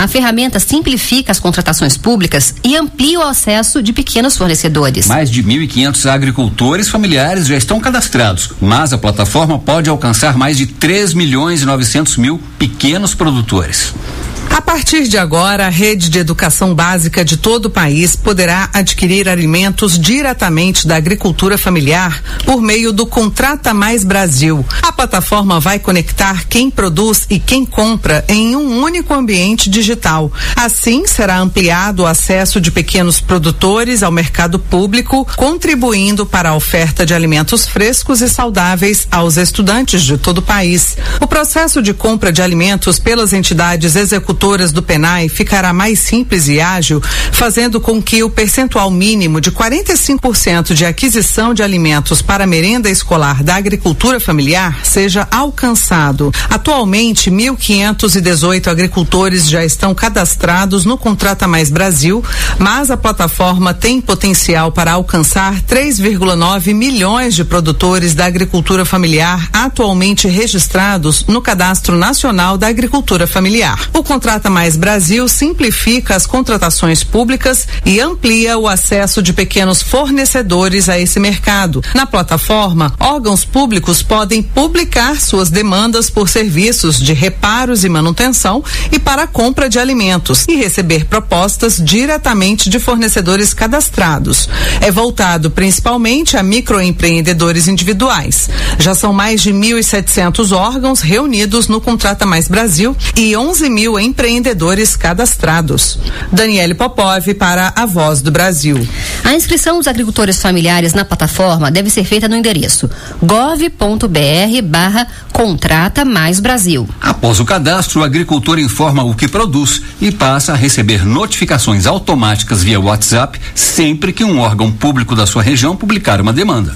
A ferramenta simplifica as contratações públicas e amplia o acesso de pequenos fornecedores. Mais de 1.500 agricultores familiares já estão cadastrados, mas a plataforma pode alcançar mais de 3.900.000 pequenos produtores. A partir de agora, a rede de educação básica de todo o país poderá adquirir alimentos diretamente da agricultura familiar por meio do Contrata Mais Brasil. A plataforma vai conectar quem produz e quem compra em um único ambiente digital. Assim, será ampliado o acesso de pequenos produtores ao mercado público, contribuindo para a oferta de alimentos frescos e saudáveis aos estudantes de todo o país. O processo de compra de alimentos pelas entidades executoras do PENAI ficará mais simples e ágil, fazendo com que o percentual mínimo de 45% de aquisição de alimentos para a merenda escolar da agricultura familiar seja alcançado. Atualmente, 1.518 agricultores já estão cadastrados no Contrata Mais Brasil, mas a plataforma tem potencial para alcançar 3,9 milhões de produtores da agricultura familiar atualmente registrados no Cadastro Nacional da Agricultura Familiar. O Contrata Mais Brasil simplifica as contratações públicas e amplia o acesso de pequenos fornecedores a esse mercado. Na plataforma, órgãos públicos podem publicar suas demandas por serviços de reparos e manutenção e para a compra de alimentos e receber propostas diretamente de fornecedores cadastrados. É voltado principalmente a microempreendedores individuais. Já são mais de 1.700 órgãos reunidos no Contrata Mais Brasil e 11.000 empreendedores cadastrados. Daniele Popov para a Voz do Brasil. A inscrição dos agricultores familiares na plataforma deve ser feita no endereço gov.br/Contrata Mais Brasil. Após o cadastro, o agricultor informa o que produz e passa a receber notificações automáticas via WhatsApp sempre que um órgão público da sua região publicar uma demanda.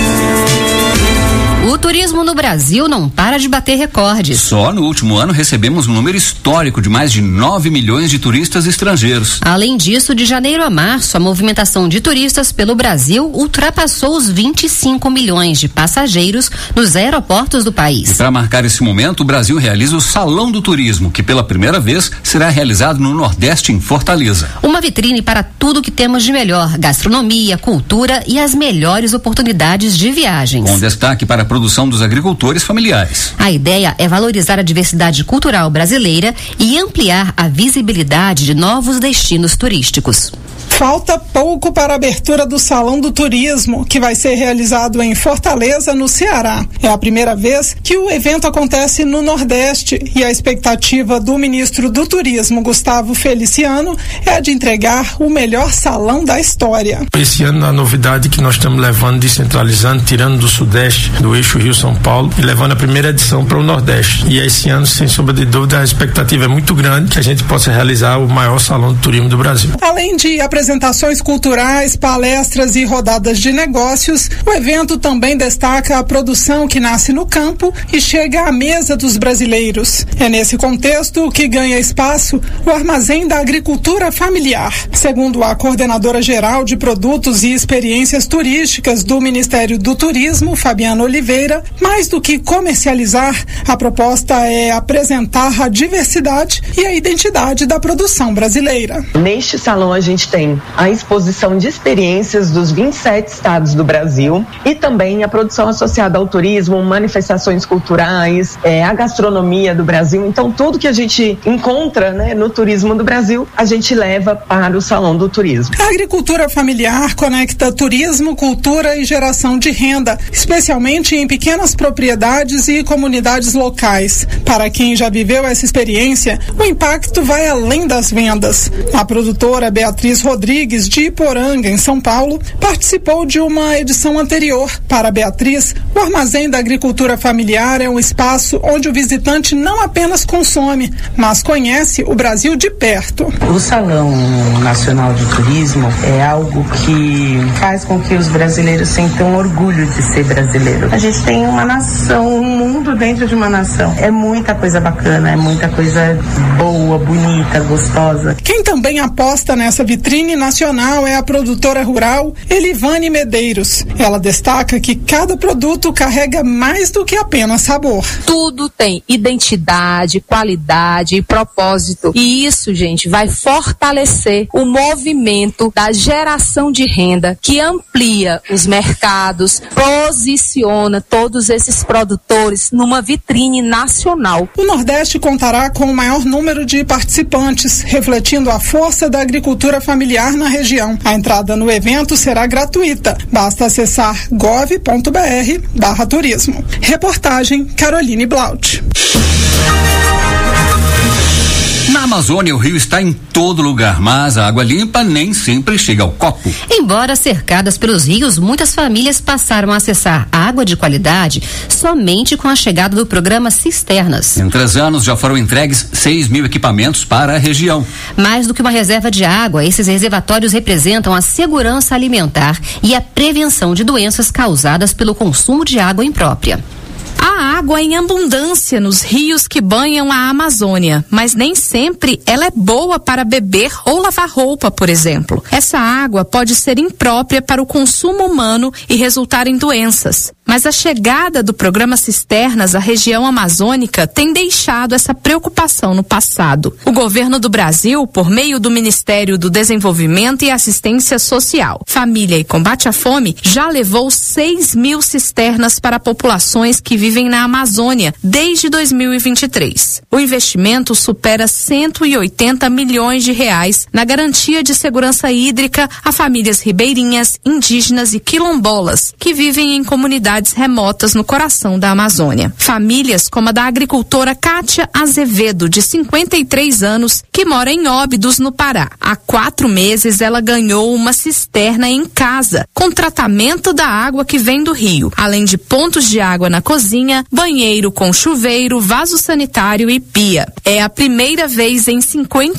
O turismo no Brasil não para de bater recordes. Só no último ano recebemos um número histórico de mais de 9 milhões de turistas estrangeiros. Além disso, de janeiro a março, a movimentação de turistas pelo Brasil ultrapassou os 25 milhões de passageiros nos aeroportos do país. E para marcar esse momento, o Brasil realiza o Salão do Turismo, que pela primeira vez será realizado no Nordeste, em Fortaleza. Uma vitrine para tudo que temos de melhor: gastronomia, cultura e as melhores oportunidades de viagens. Com destaque para a produção dos agricultores familiares. A ideia é valorizar a diversidade cultural brasileira e ampliar a visibilidade de novos destinos turísticos. Falta pouco para a abertura do Salão do Turismo, que vai ser realizado em Fortaleza, no Ceará. É a primeira vez que o evento acontece no Nordeste e a expectativa do ministro do Turismo, Gustavo Feliciano, é a de entregar o melhor salão da história. Esse ano a novidade que nós estamos levando, descentralizando, tirando do Sudeste, do eixo Rio-São Paulo e levando a primeira edição para o Nordeste. E esse ano, sem sombra de dúvida, a expectativa é muito grande que a gente possa realizar o maior salão do turismo do Brasil. Além de apresentações culturais, palestras e rodadas de negócios, o evento também destaca a produção que nasce no campo e chega à mesa dos brasileiros. É nesse contexto que ganha espaço o Armazém da Agricultura Familiar. Segundo a coordenadora geral de produtos e experiências turísticas do Ministério do Turismo, Fabiana Oliveira, mais do que comercializar, a proposta é apresentar a diversidade e a identidade da produção brasileira. Neste salão a gente tem a exposição de experiências dos 27 estados do Brasil e também a produção associada ao turismo, manifestações culturais, a gastronomia do Brasil. Então tudo que a gente encontra, no turismo do Brasil, a gente leva para o Salão do Turismo. A agricultura familiar conecta turismo, cultura e geração de renda, especialmente em pequenas propriedades e comunidades locais. Para quem já viveu essa experiência, o impacto vai além das vendas. A produtora Beatriz Rodrigues, de Iporanga, em São Paulo, participou de uma edição anterior. Para Beatriz, o Armazém da Agricultura Familiar é um espaço onde o visitante não apenas consome, mas conhece o Brasil de perto. O Salão Nacional de Turismo é algo que faz com que os brasileiros sintam orgulho de ser brasileiro. A gente tem uma nação, um mundo dentro de uma nação. É muita coisa bacana, é muita coisa boa, bonita, gostosa. Quem também aposta nessa vitrine nacional é a produtora rural Elivane Medeiros. Ela destaca que cada produto carrega mais do que apenas sabor. Tudo tem identidade, qualidade e propósito. E isso, gente, vai fortalecer o movimento da geração de renda que amplia os mercados, posiciona todos esses produtores numa vitrine nacional. O Nordeste contará com o maior número de participantes, refletindo a força da agricultura familiar na região. A entrada no evento será gratuita. Basta acessar gov.br/turismo. Reportagem Caroline Blaut. Na Amazônia, o rio está em todo lugar, mas a água limpa nem sempre chega ao copo. Embora cercadas pelos rios, muitas famílias passaram a acessar água de qualidade somente com a chegada do programa Cisternas. Em 3 anos já foram entregues 6.000 equipamentos para a região. Mais do que uma reserva de água, esses reservatórios representam a segurança alimentar e a prevenção de doenças causadas pelo consumo de água imprópria. Há água em abundância nos rios que banham a Amazônia, mas nem sempre ela é boa para beber ou lavar roupa, por exemplo. Essa água pode ser imprópria para o consumo humano e resultar em doenças. Mas a chegada do programa Cisternas à região amazônica tem deixado essa preocupação no passado. O governo do Brasil, por meio do Ministério do Desenvolvimento e Assistência Social, Família e Combate à Fome, já levou 6.000 cisternas para populações que vivem na Amazônia desde 2023. O investimento supera 180 milhões de reais na garantia de segurança hídrica a famílias ribeirinhas, indígenas e quilombolas que vivem em comunidades remotas no coração da Amazônia. Famílias como a da agricultora Kátia Azevedo, de 53 anos, que mora em Óbidos, no Pará. Há 4 meses ela ganhou uma cisterna em casa, com tratamento da água que vem do rio, além de pontos de água na cozinha, banheiro com chuveiro, vaso sanitário e pia. É a primeira vez em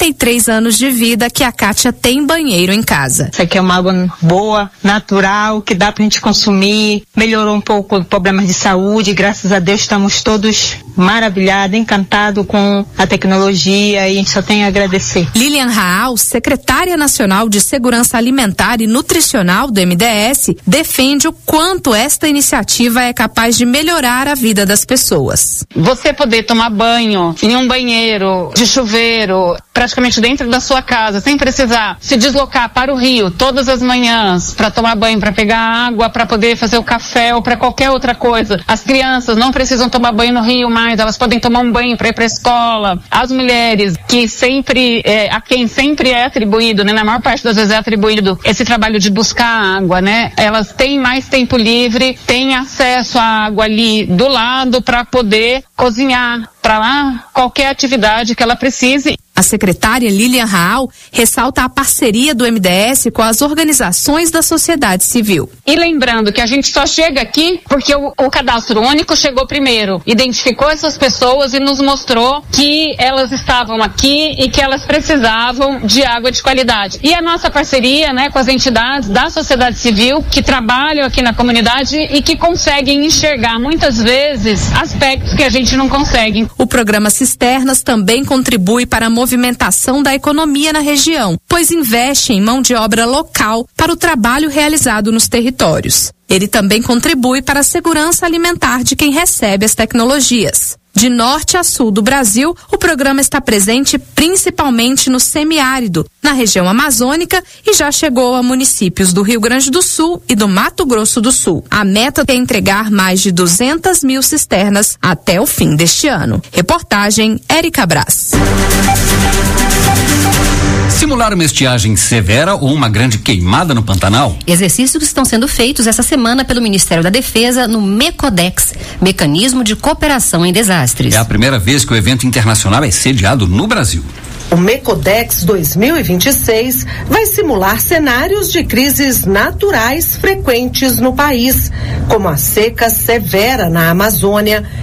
53 anos de vida que a Kátia tem banheiro em casa. Isso aqui é uma água boa, natural, que dá pra gente consumir, melhorou um pouco problemas de saúde, graças a Deus estamos todos maravilhados, encantados com a tecnologia e a gente só tem a agradecer. Lilian Raal, secretária nacional de Segurança Alimentar e Nutricional do MDS, defende o quanto esta iniciativa é capaz de melhorar a vida das pessoas. Você poder tomar banho em um banheiro de chuveiro, praticamente dentro da sua casa, sem precisar se deslocar para o rio todas as manhãs para tomar banho, para pegar água, para poder fazer o café ou para qualquer outra coisa. As crianças não precisam tomar banho no rio mais, elas podem tomar um banho para ir para a escola. As mulheres que sempre, a quem sempre é atribuído, né, na maior parte das vezes é atribuído esse trabalho de buscar água, né? Elas têm mais tempo livre, têm acesso à água ali do lado para poder cozinhar, para lá qualquer atividade que ela precise. A secretária Lilian Raal ressalta a parceria do MDS com as organizações da sociedade civil. E lembrando que a gente só chega aqui porque o cadastro único chegou primeiro, identificou essas pessoas e nos mostrou que elas estavam aqui e que elas precisavam de água de qualidade. E a nossa parceria, né, com as entidades da sociedade civil que trabalham aqui na comunidade e que conseguem enxergar muitas vezes aspectos que a gente não consegue. O programa Cisternas também contribui para a movimentação da economia na região, pois investe em mão de obra local para o trabalho realizado nos territórios. Ele também contribui para a segurança alimentar de quem recebe as tecnologias. De norte a sul do Brasil, o programa está presente principalmente no semiárido, na região amazônica, e já chegou a municípios do Rio Grande do Sul e do Mato Grosso do Sul. A meta é entregar mais de 200.000 cisternas até o fim deste ano. Reportagem Érica Brás. Simular uma estiagem severa ou uma grande queimada no Pantanal? Exercícios que estão sendo feitos essa semana pelo Ministério da Defesa no MECODEX, Mecanismo de Cooperação em Desastres. É a primeira vez que o evento internacional é sediado no Brasil. O MECODEX 2026 vai simular cenários de crises naturais frequentes no país, como a seca severa na Amazônia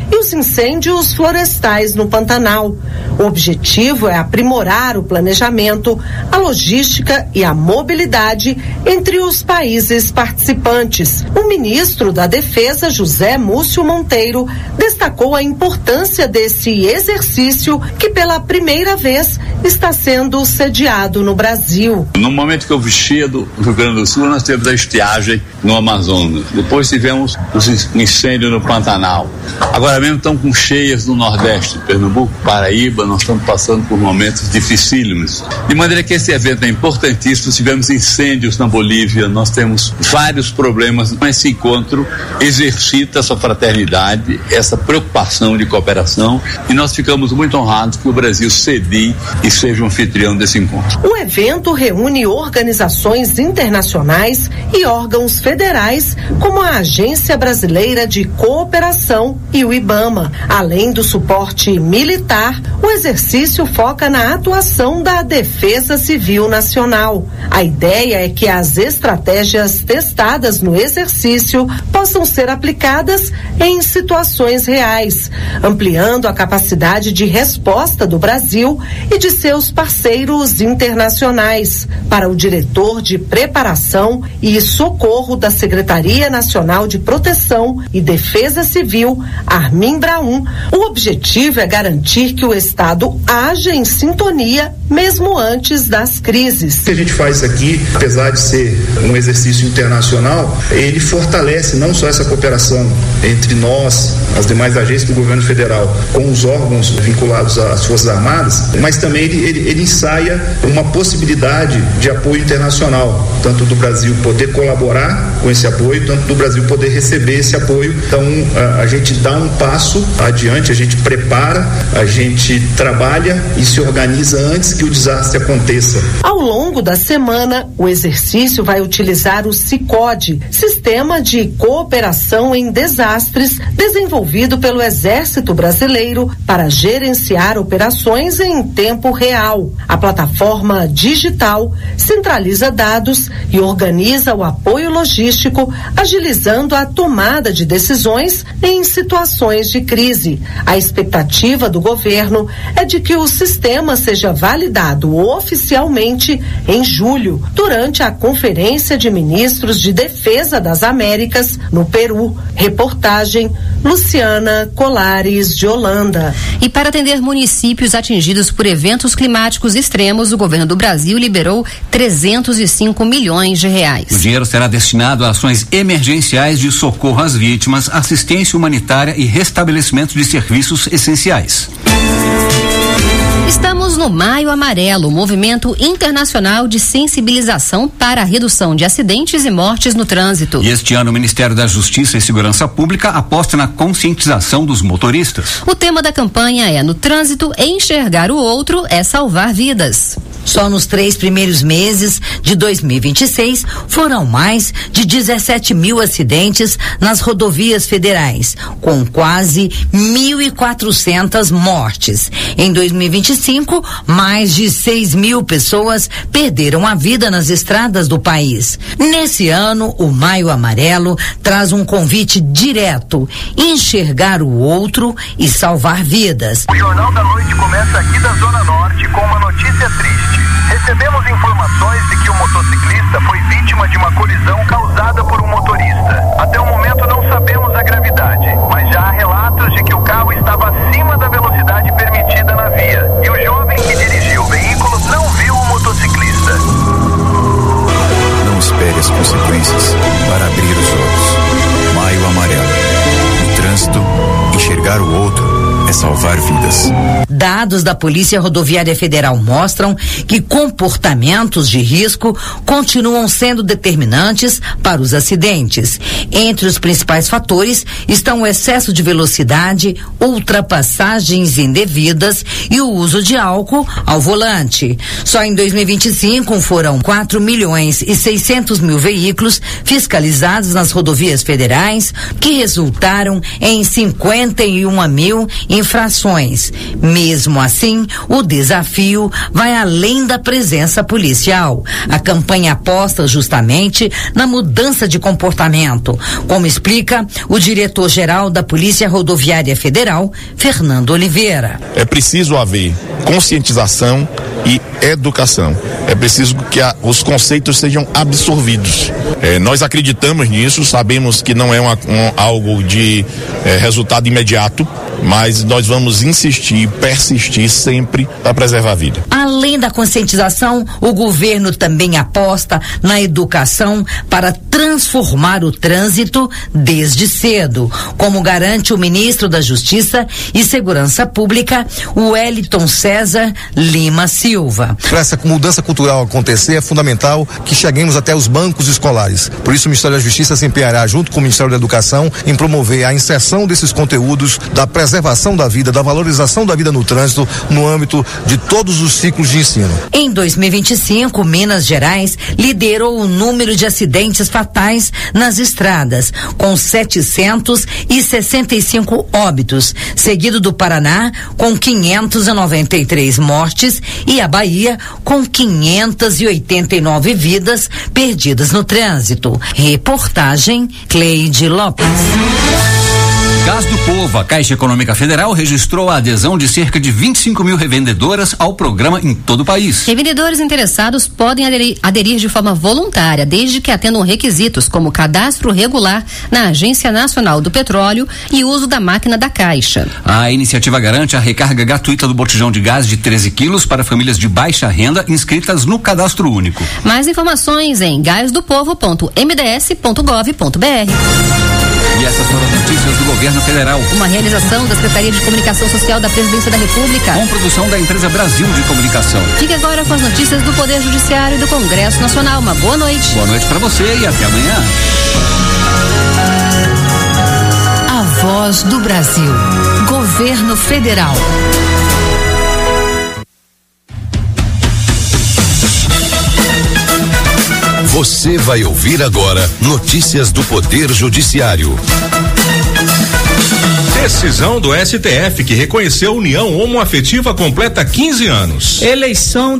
e os incêndios florestais no Pantanal. O objetivo é aprimorar o planejamento, a logística e a mobilidade entre os países participantes. O ministro da Defesa, José Múcio Monteiro, destacou a importância desse exercício que pela primeira vez está sendo sediado no Brasil. No momento que eu vestia do Rio Grande do Sul, nós tivemos a estiagem no Amazonas. Depois tivemos os incêndios no Pantanal. Agora mesmo estamos com cheias no Nordeste, Pernambuco, Paraíba, nós estamos passando por momentos dificílimos. De maneira que esse evento é importantíssimo. Tivemos incêndios na Bolívia, nós temos vários problemas. Esse encontro exercita essa fraternidade, essa preocupação de cooperação, e nós ficamos muito honrados que o Brasil cedie e seja um anfitrião desse encontro. O evento reúne organizações internacionais e órgãos federais, como a Agência Brasileira de Cooperação e o IBAMA. Além do suporte militar, o exercício foca na atuação da Defesa Civil Nacional. A ideia é que as estratégias testadas no exercício possam ser aplicadas em situações reais, ampliando a capacidade de resposta do Brasil e de seus parceiros internacionais. Para o diretor de Preparação e Socorro da Secretaria Nacional de Proteção e Defesa Civil, Armin Braun, o objetivo é garantir que o Estado haja em sintonia mesmo antes das crises. O que a gente faz aqui, apesar de ser um exercício internacional, ele fortalece não só essa cooperação entre nós, as demais agências do governo federal, com os órgãos vinculados às Forças Armadas, mas também ele ensaia uma possibilidade de apoio internacional, tanto do Brasil poder colaborar com esse apoio, tanto do Brasil poder receber esse apoio. Então a gente dá um passo adiante, a gente prepara, a gente trabalha e se organiza antes que o desastre aconteça. Ao longo da semana, o exercício vai utilizar o SICODE, Sistema de Cooperação em Desastres, desenvolvido pelo Exército Brasileiro para gerenciar operações em tempo real. A plataforma digital centraliza dados e organiza o apoio logístico, agilizando a tomada de decisões em situações de crise. A expectativa do governo é de que o sistema seja validado oficialmente em julho, durante a Conferência de Ministros de Defesa das Américas, no Peru. Reportagem Luciana Colares, de Holanda. E para atender municípios atingidos por eventos climáticos extremos, o governo do Brasil liberou 305 milhões de reais. O dinheiro será destinado a ações emergenciais de socorro às vítimas, assistência humanitária e restabelecimento de serviços essenciais. Estamos no Maio Amarelo, movimento internacional de sensibilização para a redução de acidentes e mortes no trânsito. E este ano o Ministério da Justiça e Segurança Pública aposta na conscientização dos motoristas. O tema da campanha é: no trânsito, enxergar o outro é salvar vidas. Só nos 3 primeiros meses de 2026 foram mais de 17 mil acidentes nas rodovias federais, com quase 1.400 mortes. Em 2025, mais de 6 mil pessoas perderam a vida nas estradas do país. Nesse ano, o Maio Amarelo traz um convite direto: enxergar o outro e salvar vidas. O Jornal da Noite começa aqui da Zona Norte com uma notícia triste. Recebemos informações de que o motociclista foi vítima de uma colisão causada por um motorista. Até o momento não sabemos a gravidade, mas já há relatos de que o carro estava acima da velocidade permitida na via e o jovem que dirigiu o veículo não viu o motociclista. Não espere as consequências para abrir os olhos. Maio Amarelo. No trânsito, enxergar o outro é salvar vidas. Dados da Polícia Rodoviária Federal mostram que comportamentos de risco continuam sendo determinantes para os acidentes. Entre os principais fatores estão o excesso de velocidade, ultrapassagens indevidas e o uso de álcool ao volante. Só em 2025 foram 4.600.000 veículos fiscalizados nas rodovias federais, que resultaram em 51 mil infrações infrações. Mesmo assim, o desafio vai além da presença policial. A campanha aposta justamente na mudança de comportamento, como explica o diretor-geral da Polícia Rodoviária Federal, Fernando Oliveira. É preciso haver conscientização e educação. É preciso que os conceitos sejam absorvidos. Nós acreditamos nisso, sabemos que não é algo de resultado imediato, mas nós vamos insistir, persistir sempre para preservar a vida. Além da conscientização, o governo também aposta na educação para transformar o trânsito desde cedo, como garante o ministro da Justiça e Segurança Pública, Wellington César Lima Silva. Para essa mudança cultural acontecer, é fundamental que cheguemos até os bancos escolares. Por isso, o Ministério da Justiça se empenhará, junto com o Ministério da Educação, em promover a inserção desses conteúdos da preservação da vida, da valorização da vida no trânsito, no âmbito de todos os ciclos de ensino. Em 2025, Minas Gerais liderou o número de acidentes fatais nas estradas, com 765 óbitos, seguido do Paraná, com 593 mortes, e a Bahia, com 589 vidas perdidas no trânsito. Reportagem Cleide Lopes. Gás do Povo, a Caixa Econômica Federal registrou a adesão de cerca de 25 mil revendedoras ao programa em todo o país. Revendedores interessados podem aderir de forma voluntária, desde que atendam requisitos como cadastro regular na Agência Nacional do Petróleo e uso da máquina da Caixa. A iniciativa garante a recarga gratuita do botijão de gás de 13 quilos para famílias de baixa renda inscritas no Cadastro Único. Mais informações em gasdopovo.mds.gov.br. E essas foram as notícias do governo federal. Uma realização da Secretaria de Comunicação Social da Presidência da República. Com produção da empresa Brasil de Comunicação. Fique agora com as notícias do Poder Judiciário e do Congresso Nacional. Uma boa noite. Boa noite para você e até amanhã. A Voz do Brasil. Governo Federal. Você vai ouvir agora notícias do Poder Judiciário. Decisão do STF que reconheceu a união homoafetiva completa 15 anos. Eleição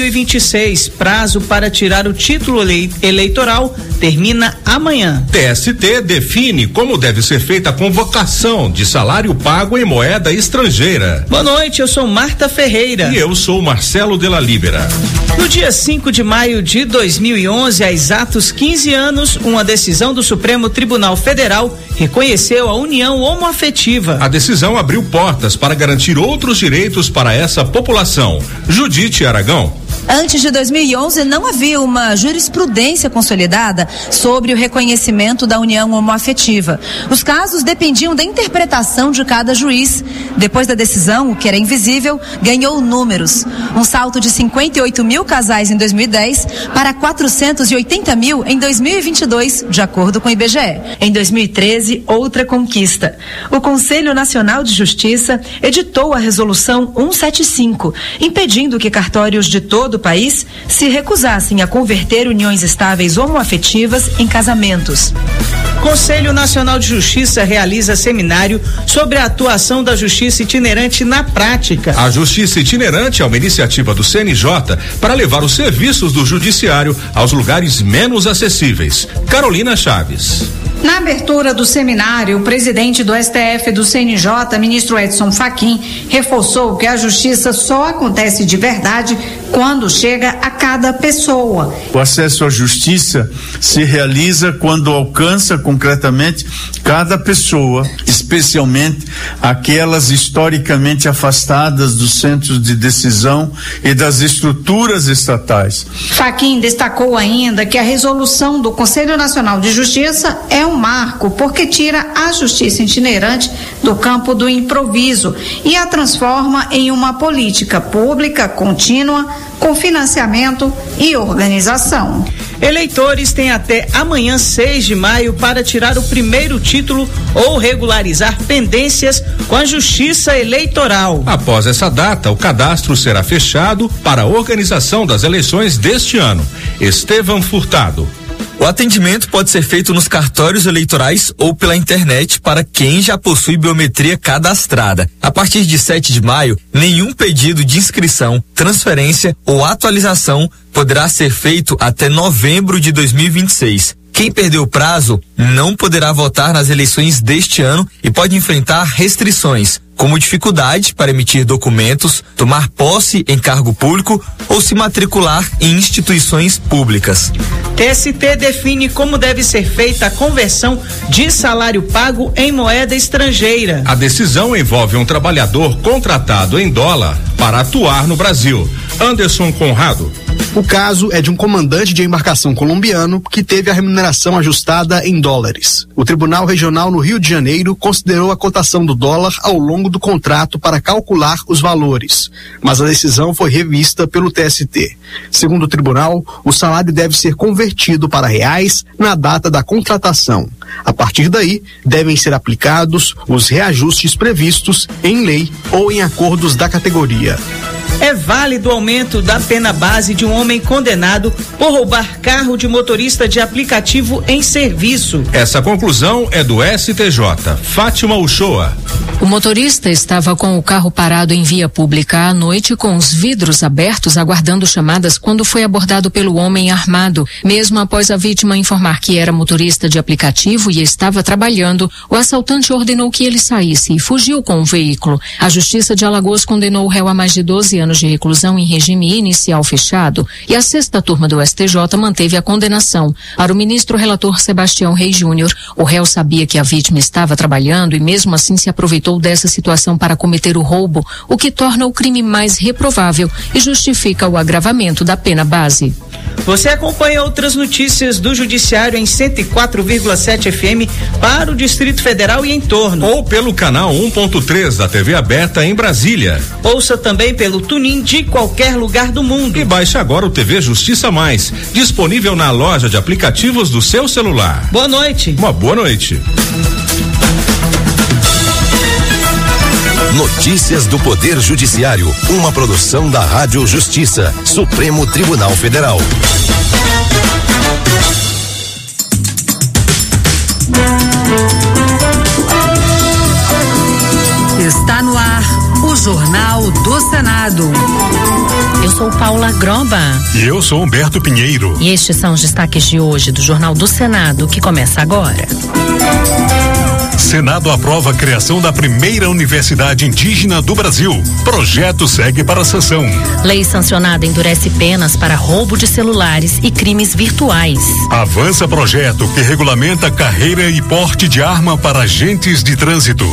2026. Prazo para tirar o título eleitoral termina amanhã. TST define como deve ser feita a convocação de salário pago em moeda estrangeira. Boa noite, eu sou Marta Ferreira. E eu sou Marcelo de la Libera. No dia 5 de maio de 2011, há exatos 15 anos, uma decisão do Supremo Tribunal Federal reconheceu a união homoafetiva. A decisão abriu portas para garantir outros direitos para essa população. Judite Aragão. Antes de 2011, não havia uma jurisprudência consolidada sobre o reconhecimento da união homoafetiva. Os casos dependiam da interpretação de cada juiz. Depois da decisão, o que era invisível ganhou números. Um salto de 58 mil casais em 2010 para 480 mil em 2022, de acordo com o IBGE. Em 2013, outra conquista. O Conselho Nacional de Justiça editou a Resolução 175, impedindo que cartórios de todo o país se recusassem a converter uniões estáveis homoafetivas em casamentos. Conselho Nacional de Justiça realiza seminário sobre a atuação da justiça itinerante na prática. A justiça itinerante é uma iniciativa do CNJ para levar os serviços do judiciário aos lugares menos acessíveis. Carolina Chaves. Na abertura do seminário, o presidente do STF e do CNJ, ministro Edson Fachin, reforçou que a justiça só acontece de verdade quando chega a cada pessoa. O acesso à justiça se realiza quando alcança concretamente cada pessoa, especialmente aquelas historicamente afastadas dos centros de decisão e das estruturas estatais. Fachin destacou ainda que a resolução do Conselho Nacional de Justiça é um marco porque tira a justiça itinerante do campo do improviso e a transforma em uma política pública contínua com financiamento e organização. Eleitores têm até amanhã, 6 de maio, para tirar o primeiro título ou regularizar pendências com a Justiça Eleitoral. Após essa data, o cadastro será fechado para a organização das eleições deste ano. Estevão Furtado. O atendimento pode ser feito nos cartórios eleitorais ou pela internet para quem já possui biometria cadastrada. A partir de 7 de maio, nenhum pedido de inscrição, transferência ou atualização poderá ser feito até novembro de 2026. Quem perdeu o prazo não poderá votar nas eleições deste ano e pode enfrentar restrições, como dificuldade para emitir documentos, tomar posse em cargo público ou se matricular em instituições públicas. TST define como deve ser feita a conversão de salário pago em moeda estrangeira. A decisão envolve um trabalhador contratado em dólar para atuar no Brasil. Anderson Conrado. O caso é de um comandante de embarcação colombiano que teve a remuneração ajustada em dólares. O Tribunal Regional no Rio de Janeiro considerou a cotação do dólar ao longo do contrato para calcular os valores, mas a decisão foi revista pelo TST. Segundo o tribunal, o salário deve ser convertido para reais na data da contratação. A partir daí, devem ser aplicados os reajustes previstos em lei ou em acordos da categoria. É válido o aumento da pena base de um homem condenado por roubar carro de motorista de aplicativo em serviço. Essa conclusão é do STJ. Fátima Uchoa. O motorista estava com o carro parado em via pública à noite com os vidros abertos aguardando chamadas quando foi abordado pelo homem armado. Mesmo após a vítima informar que era motorista de aplicativo e estava trabalhando, o assaltante ordenou que ele saísse e fugiu com o veículo. A Justiça de Alagoas condenou o réu a mais de 12 anos de reclusão em regime inicial fechado e a 6ª turma do STJ manteve a condenação. Para o ministro relator Sebastião Reis Júnior, o réu sabia que a vítima estava trabalhando e mesmo assim se aproveitou dessa situação para cometer o roubo, o que torna o crime mais reprovável e justifica o agravamento da pena base. Você acompanha outras notícias do Judiciário em 104,7 FM para o Distrito Federal e em torno. Ou pelo canal 1.3 da TV aberta em Brasília. Ouça também pelo TuneIn de qualquer lugar do mundo. E baixe agora o TV Justiça Mais, disponível na loja de aplicativos do seu celular. Boa noite. Uma boa noite. Notícias do Poder Judiciário, uma produção da Rádio Justiça, Supremo Tribunal Federal. Está no ar o Jornal do Senado. Eu sou Paula Groba. E eu sou Humberto Pinheiro. E estes são os destaques de hoje do Jornal do Senado, que começa agora. Senado aprova a criação da primeira universidade indígena do Brasil. Projeto segue para a sanção. Lei sancionada endurece penas para roubo de celulares e crimes virtuais. Avança projeto que regulamenta carreira e porte de arma para agentes de trânsito.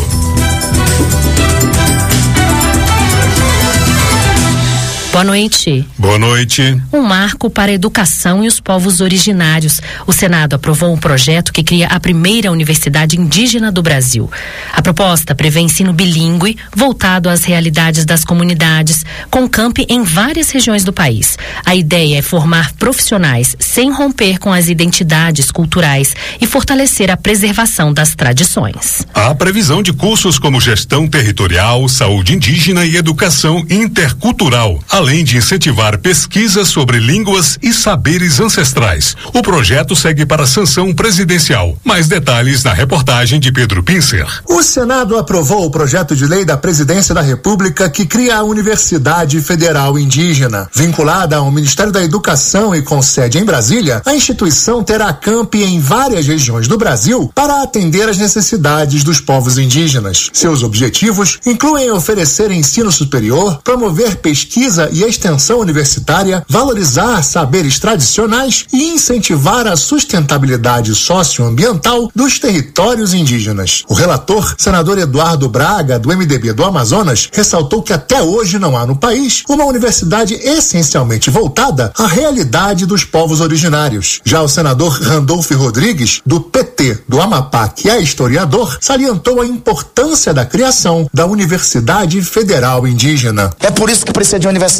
Boa noite. Boa noite. Um marco para a educação e os povos originários. O Senado aprovou um projeto que cria a primeira universidade indígena do Brasil. A proposta prevê ensino bilíngue voltado às realidades das comunidades, com campi em várias regiões do país. A ideia é formar profissionais sem romper com as identidades culturais e fortalecer a preservação das tradições. Há previsão de cursos como gestão territorial, saúde indígena e educação intercultural, além de incentivar pesquisas sobre línguas e saberes ancestrais. O projeto segue para a sanção presidencial. Mais detalhes na reportagem de Pedro Pincer. O Senado aprovou o projeto de lei da Presidência da República que cria a Universidade Federal Indígena. Vinculada ao Ministério da Educação e com sede em Brasília, a instituição terá campi em várias regiões do Brasil para atender às necessidades dos povos indígenas. Seus objetivos incluem oferecer ensino superior, promover pesquisa e extensão universitária, valorizar saberes tradicionais e incentivar a sustentabilidade socioambiental dos territórios indígenas. O relator, senador Eduardo Braga, do MDB do Amazonas, ressaltou que até hoje não há no país uma universidade essencialmente voltada à realidade dos povos originários. Já o senador Randolfo Rodrigues, do PT do Amapá, que é historiador, salientou a importância da criação da Universidade Federal Indígena. É por isso que precisa de uma universidade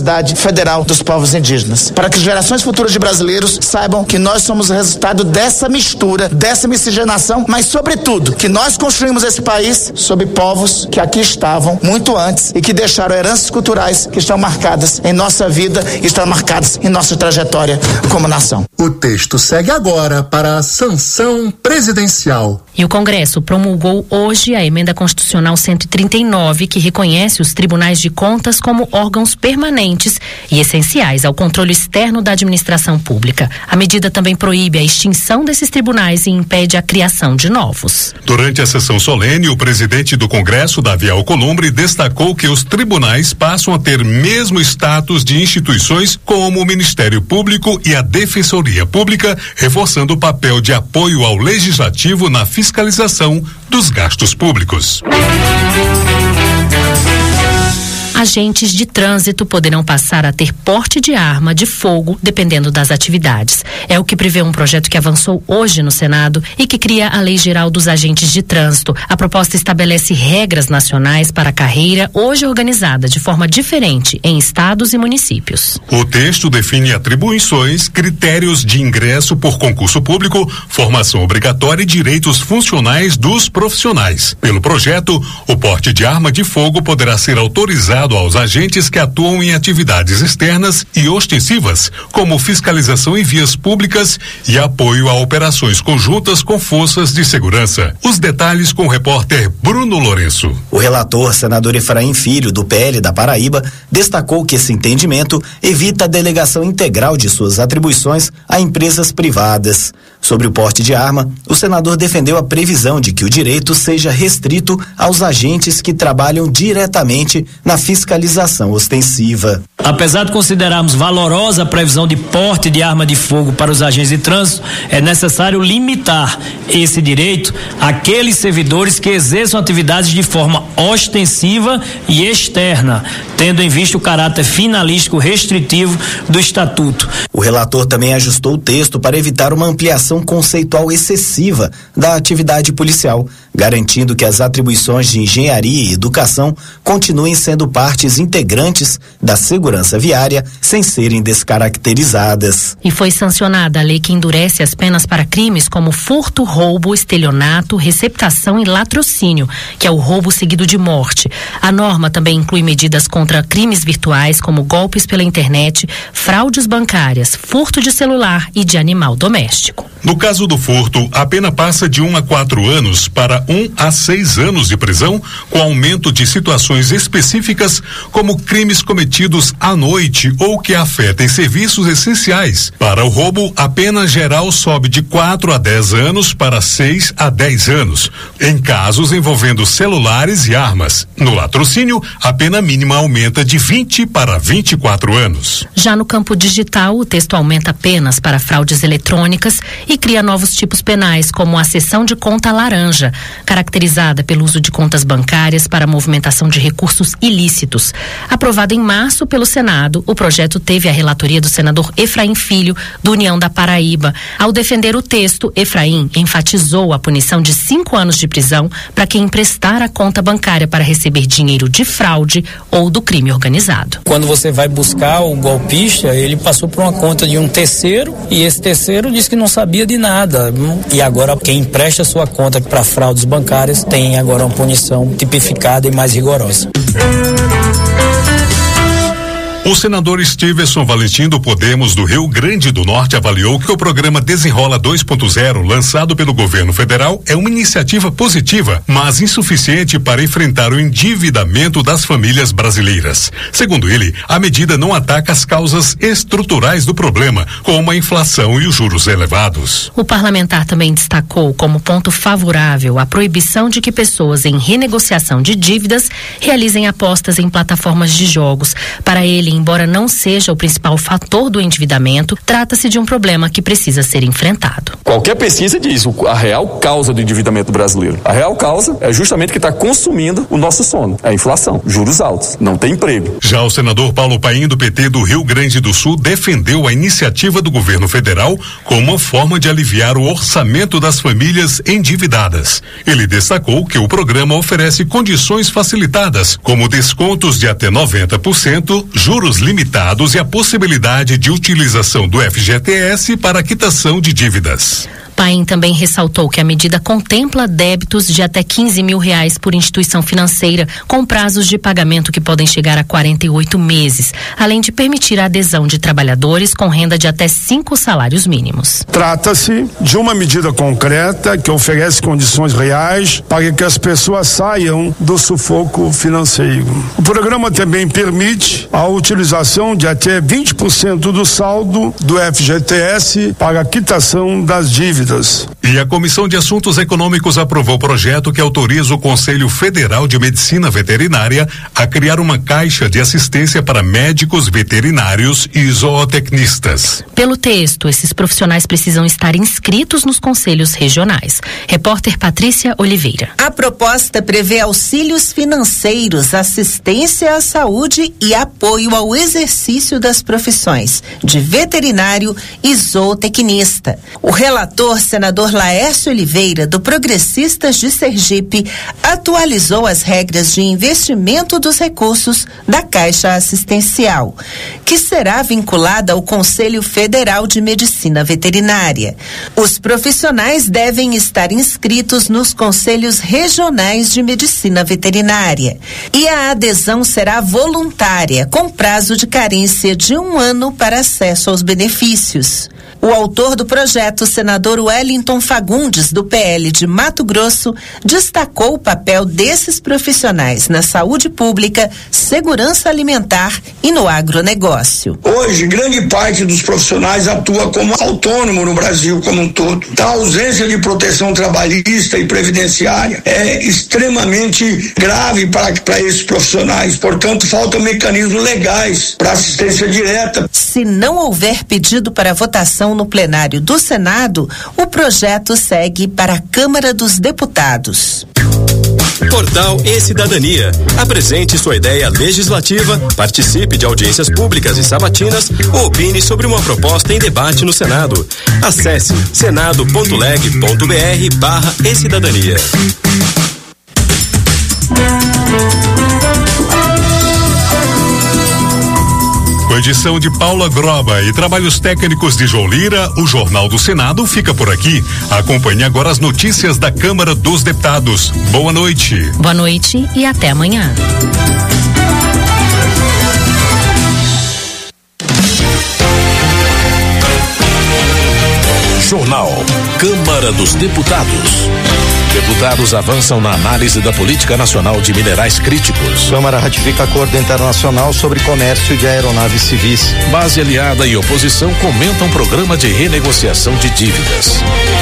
Universidade Federal dos Povos Indígenas, para que gerações futuras de brasileiros saibam que nós somos o resultado dessa mistura, dessa miscigenação, mas sobretudo que nós construímos esse país sob povos que aqui estavam muito antes e que deixaram heranças culturais que estão marcadas em nossa vida e estão marcadas em nossa trajetória como nação. O texto segue agora para a sanção presidencial. E o Congresso promulgou hoje a Emenda Constitucional 139, que reconhece os tribunais de contas como órgãos permanentes e essenciais ao controle externo da administração pública. A medida também proíbe a extinção desses tribunais e impede a criação de novos. Durante a sessão solene, o presidente do Congresso, Davi Alcolumbre, destacou que os tribunais passam a ter mesmo status de instituições como o Ministério Público e a Defensoria Pública, reforçando o papel de apoio ao Legislativo na fiscalização dos gastos públicos. Agentes de trânsito poderão passar a ter porte de arma de fogo, dependendo das atividades. É o que prevê um projeto que avançou hoje no Senado e que cria a Lei Geral dos Agentes de Trânsito. A proposta estabelece regras nacionais para a carreira, hoje organizada de forma diferente em estados e municípios. O texto define atribuições, critérios de ingresso por concurso público, formação obrigatória e direitos funcionais dos profissionais. Pelo projeto, o porte de arma de fogo poderá ser autorizado aos agentes que atuam em atividades externas e ostensivas, como fiscalização em vias públicas e apoio a operações conjuntas com forças de segurança. Os detalhes com o repórter Bruno Lourenço. O relator, senador Efraim Filho, do PL da Paraíba, destacou que esse entendimento evita a delegação integral de suas atribuições a empresas privadas. Sobre o porte de arma, o senador defendeu a previsão de que o direito seja restrito aos agentes que trabalham diretamente na fiscalização ostensiva. Apesar de considerarmos valorosa a previsão de porte de arma de fogo para os agentes de trânsito, é necessário limitar esse direito àqueles servidores que exerçam atividades de forma ostensiva e externa, tendo em vista o caráter finalístico restritivo do Estatuto. O relator também ajustou o texto para evitar uma ampliação conceitual excessiva da atividade policial, garantindo que as atribuições de engenharia e educação continuem sendo partes integrantes da segurança viária sem serem descaracterizadas. E foi sancionada a lei que endurece as penas para crimes como furto, roubo, estelionato, receptação e latrocínio, que é o roubo seguido de morte. A norma também inclui medidas contra crimes virtuais como golpes pela internet, fraudes bancárias, furto de celular e de animal doméstico. No caso do furto, a pena passa de 1 a 4 anos para 1 a 6 anos de prisão, com aumento de situações específicas como crimes cometidos à noite ou que afetem serviços essenciais. Para o roubo, a pena geral sobe de 4 a 10 anos para 6 a 10 anos, em casos envolvendo celulares e armas. No latrocínio, a pena mínima aumenta de 20 para 24 anos. Já no campo digital, o texto aumenta penas para fraudes eletrônicas e cria novos tipos penais, como a cessão de conta laranja, caracterizada pelo uso de contas bancárias para movimentação de recursos ilícitos. Aprovado em março pelo Senado, o projeto teve a relatoria do senador Efraim Filho, do União da Paraíba. Ao defender o texto, Efraim enfatizou a punição de 5 anos de prisão para quem emprestar a conta bancária para receber dinheiro de fraude ou do crime organizado. Quando você vai buscar o golpista, ele passou por uma conta de um terceiro e esse terceiro disse que não sabia de nada. E agora quem empresta sua conta para fraudes bancárias tem agora uma punição tipificada e mais rigorosa. O senador Stevenson Valentim do Podemos do Rio Grande do Norte avaliou que o programa Desenrola 2.0, lançado pelo governo federal, é uma iniciativa positiva, mas insuficiente para enfrentar o endividamento das famílias brasileiras. Segundo ele, a medida não ataca as causas estruturais do problema, como a inflação e os juros elevados. O parlamentar também destacou como ponto favorável a proibição de que pessoas em renegociação de dívidas realizem apostas em plataformas de jogos. Para ele, embora não seja o principal fator do endividamento, trata-se de um problema que precisa ser enfrentado. Qualquer pesquisa diz a real causa do endividamento brasileiro. A real causa é justamente que está consumindo o nosso sono, a inflação, juros altos, não tem emprego. Já o senador Paulo Paim do PT do Rio Grande do Sul defendeu a iniciativa do governo federal como uma forma de aliviar o orçamento das famílias endividadas. Ele destacou que o programa oferece condições facilitadas, como descontos de até 90%, juros juros limitados e a possibilidade de utilização do FGTS para quitação de dívidas. Paim também ressaltou que a medida contempla débitos de até R$15 mil por instituição financeira, com prazos de pagamento que podem chegar a 48 meses, além de permitir a adesão de trabalhadores com renda de até 5 salários mínimos. Trata-se de uma medida concreta que oferece condições reais para que as pessoas saiam do sufoco financeiro. O programa também permite a utilização de até 20% do saldo do FGTS para a quitação das dívidas. E a Comissão de Assuntos Econômicos aprovou o projeto que autoriza o Conselho Federal de Medicina Veterinária a criar uma caixa de assistência para médicos veterinários e zootecnistas. Pelo texto, esses profissionais precisam estar inscritos nos conselhos regionais. Repórter Patrícia Oliveira. A proposta prevê auxílios financeiros, assistência à saúde e apoio ao exercício das profissões de veterinário e zootecnista. O relator, senador Laércio Oliveira, do Progressistas de Sergipe, atualizou as regras de investimento dos recursos da Caixa Assistencial, que será vinculada ao Conselho Federal de Medicina Veterinária. Os profissionais devem estar inscritos nos Conselhos Regionais de Medicina Veterinária e a adesão será voluntária, com prazo de carência de 1 ano para acesso aos benefícios. O autor do projeto, senador Wellington Fagundes, do PL de Mato Grosso, destacou o papel desses profissionais na saúde pública, segurança alimentar e no agronegócio. Hoje, grande parte dos profissionais atua como autônomo no Brasil como um todo. A ausência de proteção trabalhista e previdenciária é extremamente grave para esses profissionais. Portanto, faltam mecanismos legais para assistência direta. Se não houver pedido para votação no plenário do Senado, o projeto segue para a Câmara dos Deputados. Portal E-Cidadania. Apresente sua ideia legislativa, participe de audiências públicas e sabatinas ou opine sobre uma proposta em debate no Senado. Acesse senado.leg.br/E-Cidadania. Com edição de Paula Groba e trabalhos técnicos de João Lira, o Jornal do Senado fica por aqui. Acompanhe agora as notícias da Câmara dos Deputados. Boa noite. Boa noite e até amanhã. Jornal Câmara dos Deputados. Deputados avançam na análise da política nacional de minerais críticos. Câmara ratifica acordo internacional sobre comércio de aeronaves civis. Base aliada e oposição comentam programa de renegociação de dívidas.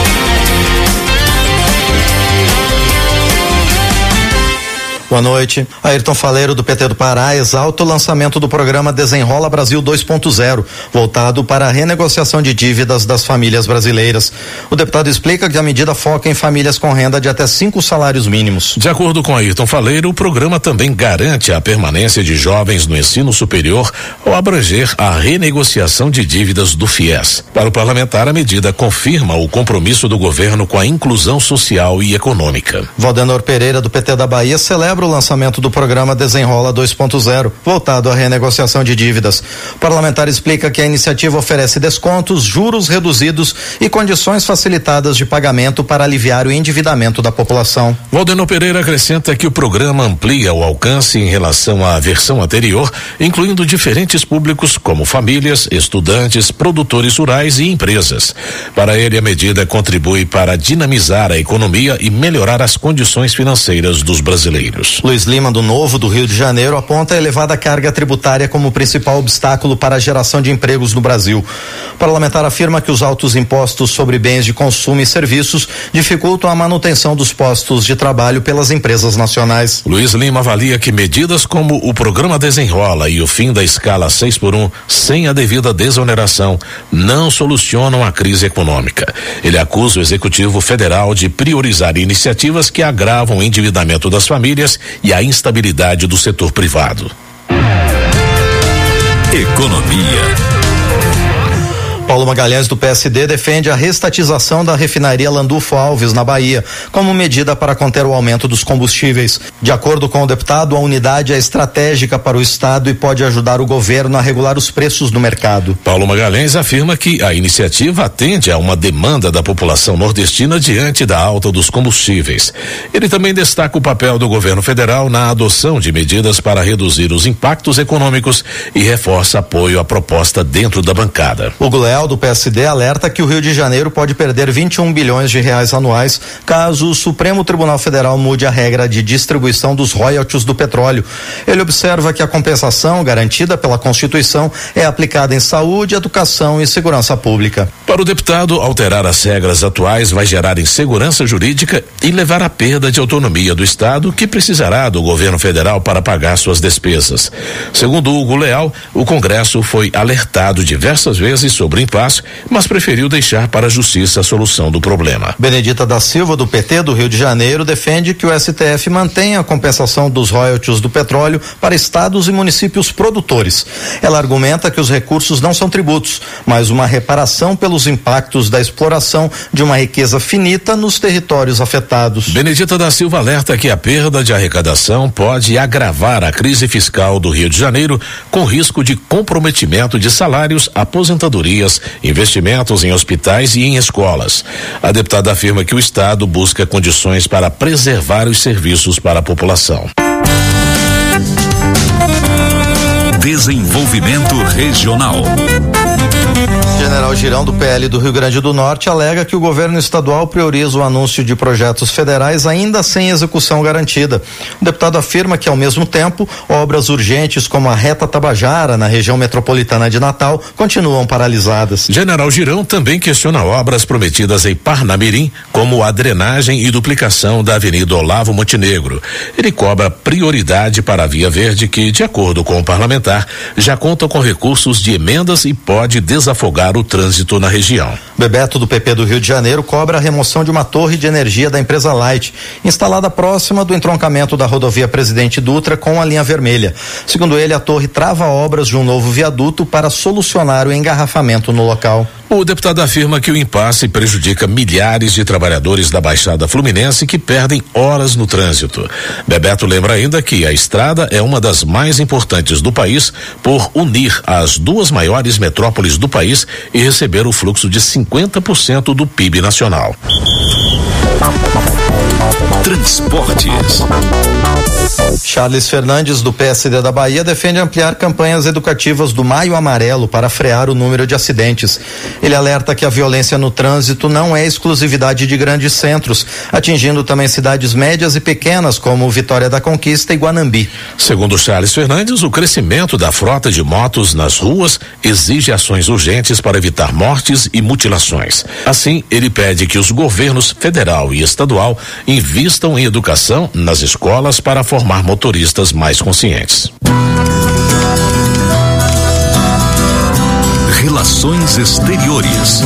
Boa noite. Ayrton Faleiro, do PT do Pará, exalta o lançamento do programa Desenrola Brasil 2.0, voltado para a renegociação de dívidas das famílias brasileiras. O deputado explica que a medida foca em famílias com renda de até 5 salários mínimos. De acordo com Ayrton Faleiro, o programa também garante a permanência de jovens no ensino superior ao abranger a renegociação de dívidas do FIES. Para o parlamentar, a medida confirma o compromisso do governo com a inclusão social e econômica. Valdenor Pereira, do PT da Bahia, celebra o lançamento do programa Desenrola 2.0, voltado à renegociação de dívidas. O parlamentar explica que a iniciativa oferece descontos, juros reduzidos e condições facilitadas de pagamento para aliviar o endividamento da população. Valdenor Pereira acrescenta que o programa amplia o alcance em relação à versão anterior, incluindo diferentes públicos como famílias, estudantes, produtores rurais e empresas. Para ele, a medida contribui para dinamizar a economia e melhorar as condições financeiras dos brasileiros. Luiz Lima, do Novo, do Rio de Janeiro, aponta a elevada carga tributária como o principal obstáculo para a geração de empregos no Brasil. O parlamentar afirma que os altos impostos sobre bens de consumo e serviços dificultam a manutenção dos postos de trabalho pelas empresas nacionais. Luiz Lima avalia que medidas como o programa Desenrola e o fim da escala 6x1 sem a devida desoneração não solucionam a crise econômica. Ele acusa o Executivo Federal de priorizar iniciativas que agravam o endividamento das famílias e a instabilidade do setor privado. Economia. Paulo Magalhães, do PSD, defende a restatização da refinaria Landulfo Alves, na Bahia, como medida para conter o aumento dos combustíveis. De acordo com o deputado, a unidade é estratégica para o Estado e pode ajudar o governo a regular os preços no mercado. Paulo Magalhães afirma que a iniciativa atende a uma demanda da população nordestina diante da alta dos combustíveis. Ele também destaca o papel do governo federal na adoção de medidas para reduzir os impactos econômicos e reforça apoio à proposta dentro da bancada. Hugo Leal, do PSD, alerta que o Rio de Janeiro pode perder 21 bilhões de reais anuais caso o Supremo Tribunal Federal mude a regra de distribuição dos royalties do petróleo. Ele observa que a compensação garantida pela Constituição é aplicada em saúde, educação e segurança pública. Para o deputado, alterar as regras atuais vai gerar insegurança jurídica e levar à perda de autonomia do Estado, que precisará do governo federal para pagar suas despesas. Segundo Hugo Leal, o Congresso foi alertado diversas vezes sobre o impasse, mas preferiu deixar para a Justiça a solução do problema. Benedita da Silva, do PT do Rio de Janeiro, defende que o STF mantenha a compensação dos royalties do petróleo para estados e municípios produtores. Ela argumenta que os recursos não são tributos, mas uma reparação pelos impactos da exploração de uma riqueza finita nos territórios afetados. Benedita da Silva alerta que a perda de arrecadação pode agravar a crise fiscal do Rio de Janeiro, com risco de comprometimento de salários, aposentadorias, investimentos em hospitais e em escolas. A deputada afirma que o Estado busca condições para preservar os serviços para a população. Desenvolvimento Regional. General Girão, do PL do Rio Grande do Norte, alega que o governo estadual prioriza o anúncio de projetos federais ainda sem execução garantida. O deputado afirma que, ao mesmo tempo, obras urgentes como a Reta Tabajara, na região metropolitana de Natal, continuam paralisadas. General Girão também questiona obras prometidas em Parnamirim, como a drenagem e duplicação da Avenida Olavo Montenegro. Ele cobra prioridade para a Via Verde, que, de acordo com o parlamentar, já conta com recursos de emendas e pode desafogar o trânsito na região. Bebeto, do PP do Rio de Janeiro, cobra a remoção de uma torre de energia da empresa Light, instalada próxima do entroncamento da rodovia Presidente Dutra com a linha vermelha. Segundo ele, a torre trava obras de um novo viaduto para solucionar o engarrafamento no local. O deputado afirma que o impasse prejudica milhares de trabalhadores da Baixada Fluminense que perdem horas no trânsito. Bebeto lembra ainda que a estrada é uma das mais importantes do país por unir as duas maiores metrópoles do país e receber o fluxo de 50% do PIB nacional. Transportes. Charles Fernandes, do PSD da Bahia, defende ampliar campanhas educativas do Maio Amarelo para frear o número de acidentes. Ele alerta que a violência no trânsito não é exclusividade de grandes centros, atingindo também cidades médias e pequenas como Vitória da Conquista e Guanambi. Segundo Charles Fernandes, o crescimento da frota de motos nas ruas exige ações urgentes para evitar mortes e mutilações. Assim, ele pede que os governos federal e estadual invistam em educação nas escolas para formar motoristas mais conscientes. Relações Exteriores.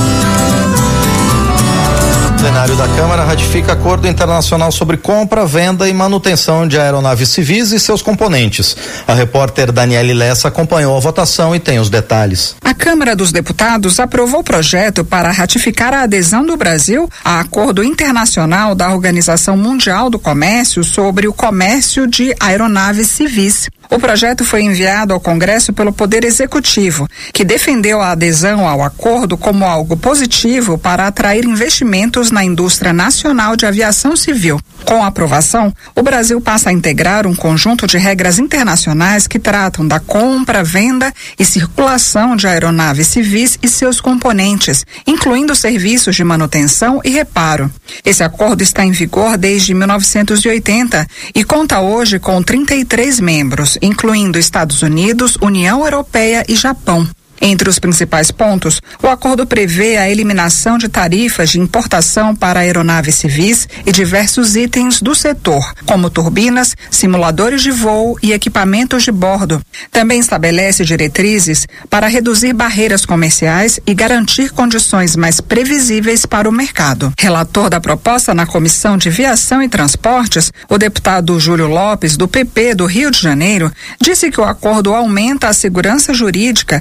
O plenário da Câmara ratifica acordo internacional sobre compra, venda e manutenção de aeronaves civis e seus componentes. A repórter Daniele Lessa acompanhou a votação e tem os detalhes. A Câmara dos Deputados aprovou o projeto para ratificar a adesão do Brasil a acordo internacional da Organização Mundial do Comércio sobre o comércio de aeronaves civis. O projeto foi enviado ao Congresso pelo Poder Executivo, que defendeu a adesão ao acordo como algo positivo para atrair investimentos na indústria nacional de aviação civil. Com a aprovação, o Brasil passa a integrar um conjunto de regras internacionais que tratam da compra, venda e circulação de aeronaves civis e seus componentes, incluindo serviços de manutenção e reparo. Esse acordo está em vigor desde 1980 e conta hoje com 33 membros, incluindo Estados Unidos, União Europeia e Japão. Entre os principais pontos, o acordo prevê a eliminação de tarifas de importação para aeronaves civis e diversos itens do setor, como turbinas, simuladores de voo e equipamentos de bordo. Também estabelece diretrizes para reduzir barreiras comerciais e garantir condições mais previsíveis para o mercado. Relator da proposta na Comissão de Viação e Transportes, o deputado Júlio Lopes, do PP do Rio de Janeiro, disse que o acordo aumenta a segurança jurídica e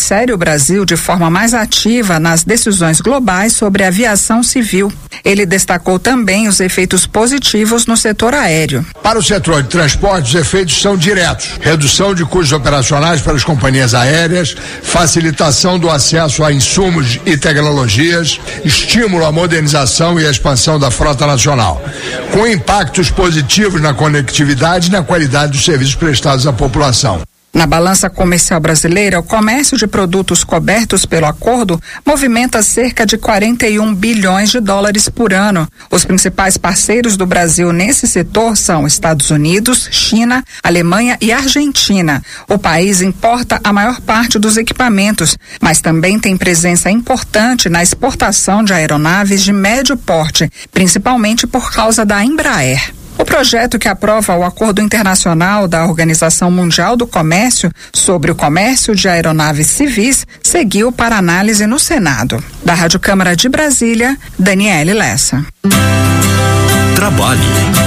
insere o Brasil de forma mais ativa nas decisões globais sobre aviação civil. Ele destacou também os efeitos positivos no setor aéreo. Para o setor de transporte, os efeitos são diretos: redução de custos operacionais para as companhias aéreas, facilitação do acesso a insumos e tecnologias, estímulo à modernização e à expansão da frota nacional, com impactos positivos na conectividade e na qualidade dos serviços prestados à população. Na balança comercial brasileira, o comércio de produtos cobertos pelo acordo movimenta cerca de 41 bilhões de dólares por ano. Os principais parceiros do Brasil nesse setor são Estados Unidos, China, Alemanha e Argentina. O país importa a maior parte dos equipamentos, mas também tem presença importante na exportação de aeronaves de médio porte, principalmente por causa da Embraer. O projeto que aprova o Acordo Internacional da Organização Mundial do Comércio sobre o comércio de aeronaves civis seguiu para análise no Senado. Da Rádio Câmara de Brasília, Daniele Lessa. Trabalho.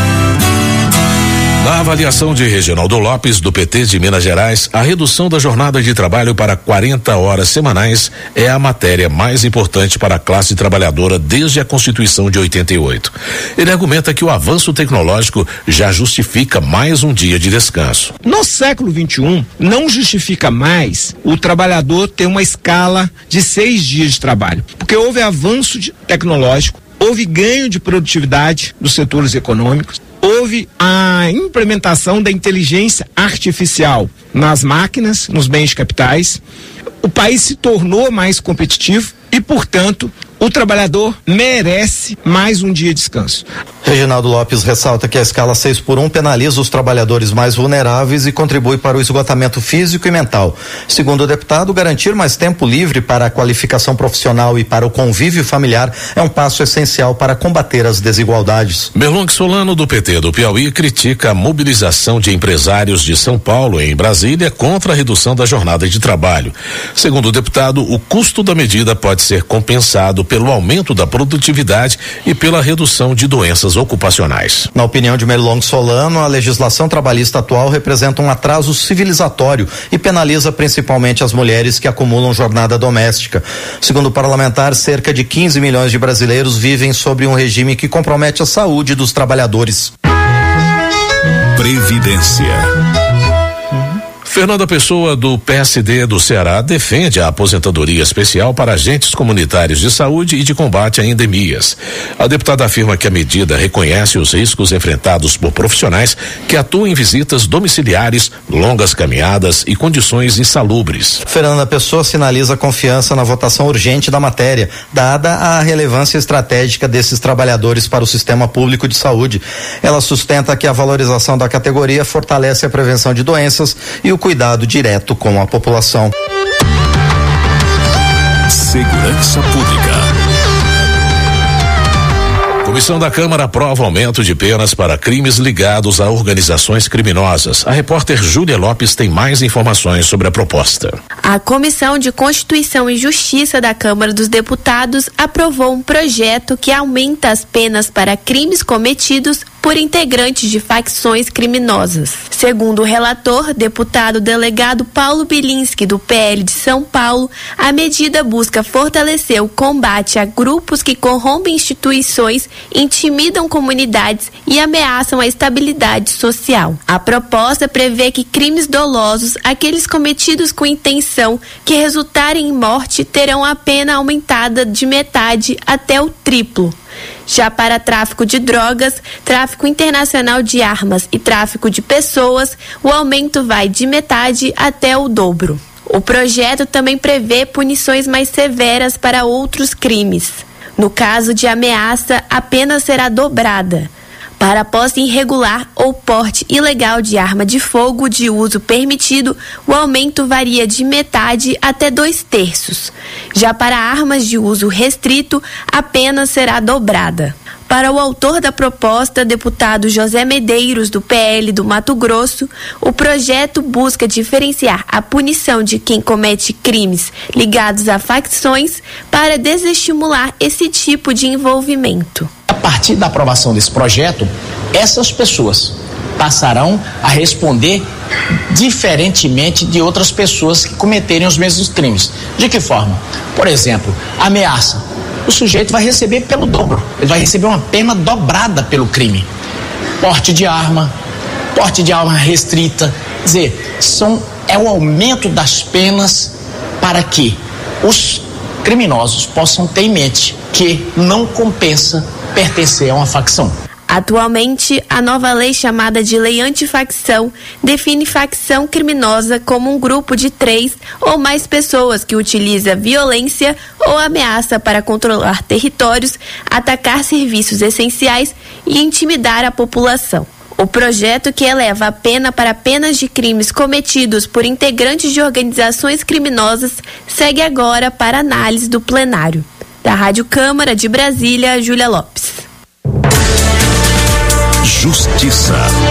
Na avaliação de Reginaldo Lopes, do PT de Minas Gerais, a redução da jornada de trabalho para 40 horas semanais é a matéria mais importante para a classe trabalhadora desde a Constituição de 88. Ele argumenta que o avanço tecnológico já justifica mais um dia de descanso. No século XXI, não justifica mais o trabalhador ter uma escala de 6 dias de trabalho, porque houve avanço tecnológico, houve ganho de produtividade dos setores econômicos, houve a implementação da inteligência artificial nas máquinas, nos bens de capitais. O país se tornou mais competitivo e, portanto, o trabalhador merece mais um dia de descanso. Reginaldo Lopes ressalta que a escala 6x1 penaliza os trabalhadores mais vulneráveis e contribui para o esgotamento físico e mental. Segundo o deputado, garantir mais tempo livre para a qualificação profissional e para o convívio familiar é um passo essencial para combater as desigualdades. Berlong Solano, do PT do Piauí, critica a mobilização de empresários de São Paulo em Brasília contra a redução da jornada de trabalho. Segundo o deputado, o custo da medida pode ser compensado pelo aumento da produtividade e pela redução de doenças ocupacionais. Na opinião de Merlong Solano, a legislação trabalhista atual representa um atraso civilizatório e penaliza principalmente as mulheres que acumulam jornada doméstica. Segundo o parlamentar, cerca de 15 milhões de brasileiros vivem sob um regime que compromete a saúde dos trabalhadores. Previdência. Fernanda Pessoa, do PSD do Ceará, defende a aposentadoria especial para agentes comunitários de saúde e de combate a endemias. A deputada afirma que a medida reconhece os riscos enfrentados por profissionais que atuam em visitas domiciliares, longas caminhadas e condições insalubres. Fernanda Pessoa sinaliza confiança na votação urgente da matéria, dada a relevância estratégica desses trabalhadores para o sistema público de saúde. Ela sustenta que a valorização da categoria fortalece a prevenção de doenças e o cuidado direto com a população. Segurança Pública. Comissão da Câmara aprova aumento de penas para crimes ligados a organizações criminosas. A repórter Júlia Lopes tem mais informações sobre a proposta. A Comissão de Constituição e Justiça da Câmara dos Deputados aprovou um projeto que aumenta as penas para crimes cometidos por integrantes de facções criminosas. Segundo o relator, deputado delegado Paulo Bilinski, do PL de São Paulo, a medida busca fortalecer o combate a grupos que corrompem instituições, intimidam comunidades e ameaçam a estabilidade social. A proposta prevê que crimes dolosos, aqueles cometidos com intenção que resultarem em morte, terão a pena aumentada de metade até o triplo. Já para tráfico de drogas, tráfico internacional de armas e tráfico de pessoas, o aumento vai de metade até o dobro. O projeto também prevê punições mais severas para outros crimes. No caso de ameaça, a pena será dobrada. Para a posse irregular ou porte ilegal de arma de fogo de uso permitido, o aumento varia de metade até 2/3. Já para armas de uso restrito, a pena será dobrada. Para o autor da proposta, deputado José Medeiros, do PL do Mato Grosso, o projeto busca diferenciar a punição de quem comete crimes ligados a facções para desestimular esse tipo de envolvimento. A partir da aprovação desse projeto, essas pessoas passarão a responder diferentemente de outras pessoas que cometerem os mesmos crimes. De que forma? Por exemplo, ameaça. O sujeito vai receber pelo dobro, ele vai receber uma pena dobrada pelo crime. Porte de arma restrita, quer dizer, é o aumento das penas para que os criminosos possam ter em mente que não compensa pertencer a uma facção. Atualmente, a nova lei chamada de Lei Antifacção define facção criminosa como um grupo de 3 ou mais pessoas que utiliza violência ou ameaça para controlar territórios, atacar serviços essenciais e intimidar a população. O projeto, que eleva a pena para apenas de crimes cometidos por integrantes de organizações criminosas, segue agora para análise do plenário. Da Rádio Câmara de Brasília, Júlia Lopes. Justiça.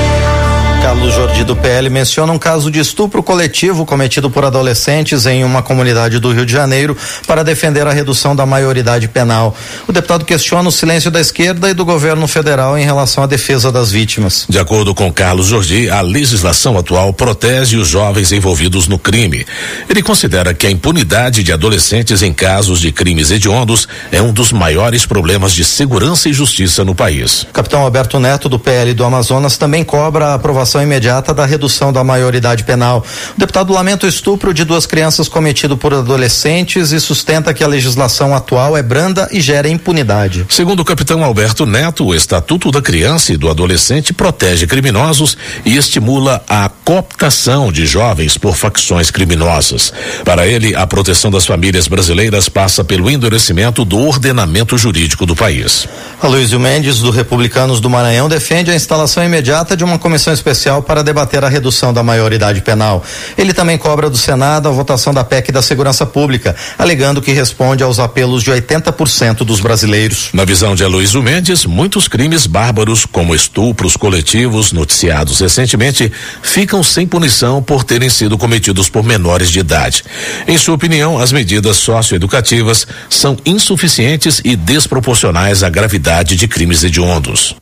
Carlos Jordi, do PL, menciona um caso de estupro coletivo cometido por adolescentes em uma comunidade do Rio de Janeiro para defender a redução da maioridade penal. O deputado questiona o silêncio da esquerda e do governo federal em relação à defesa das vítimas. De acordo com Carlos Jordi, a legislação atual protege os jovens envolvidos no crime. Ele considera que a impunidade de adolescentes em casos de crimes hediondos é um dos maiores problemas de segurança e justiça no país. Capitão Alberto Neto, do PL do Amazonas, também cobra a aprovação imediata da redução da maioridade penal. O deputado lamenta o estupro de 2 crianças cometido por adolescentes e sustenta que a legislação atual é branda e gera impunidade. Segundo o capitão Alberto Neto, o Estatuto da Criança e do Adolescente protege criminosos e estimula a cooptação de jovens por facções criminosas. Para ele, a proteção das famílias brasileiras passa pelo endurecimento do ordenamento jurídico do país. Aloysio Mendes, do Republicanos do Maranhão, defende a instalação imediata de uma comissão especial para debater a redução da maioridade penal. Ele também cobra do Senado a votação da PEC da Segurança Pública, alegando que responde aos apelos de 80% dos brasileiros. Na visão de Aloysio Mendes, muitos crimes bárbaros, como estupros coletivos noticiados recentemente, ficam sem punição por terem sido cometidos por menores de idade. Em sua opinião, as medidas socioeducativas são insuficientes e desproporcionais à gravidade de crimes hediondos.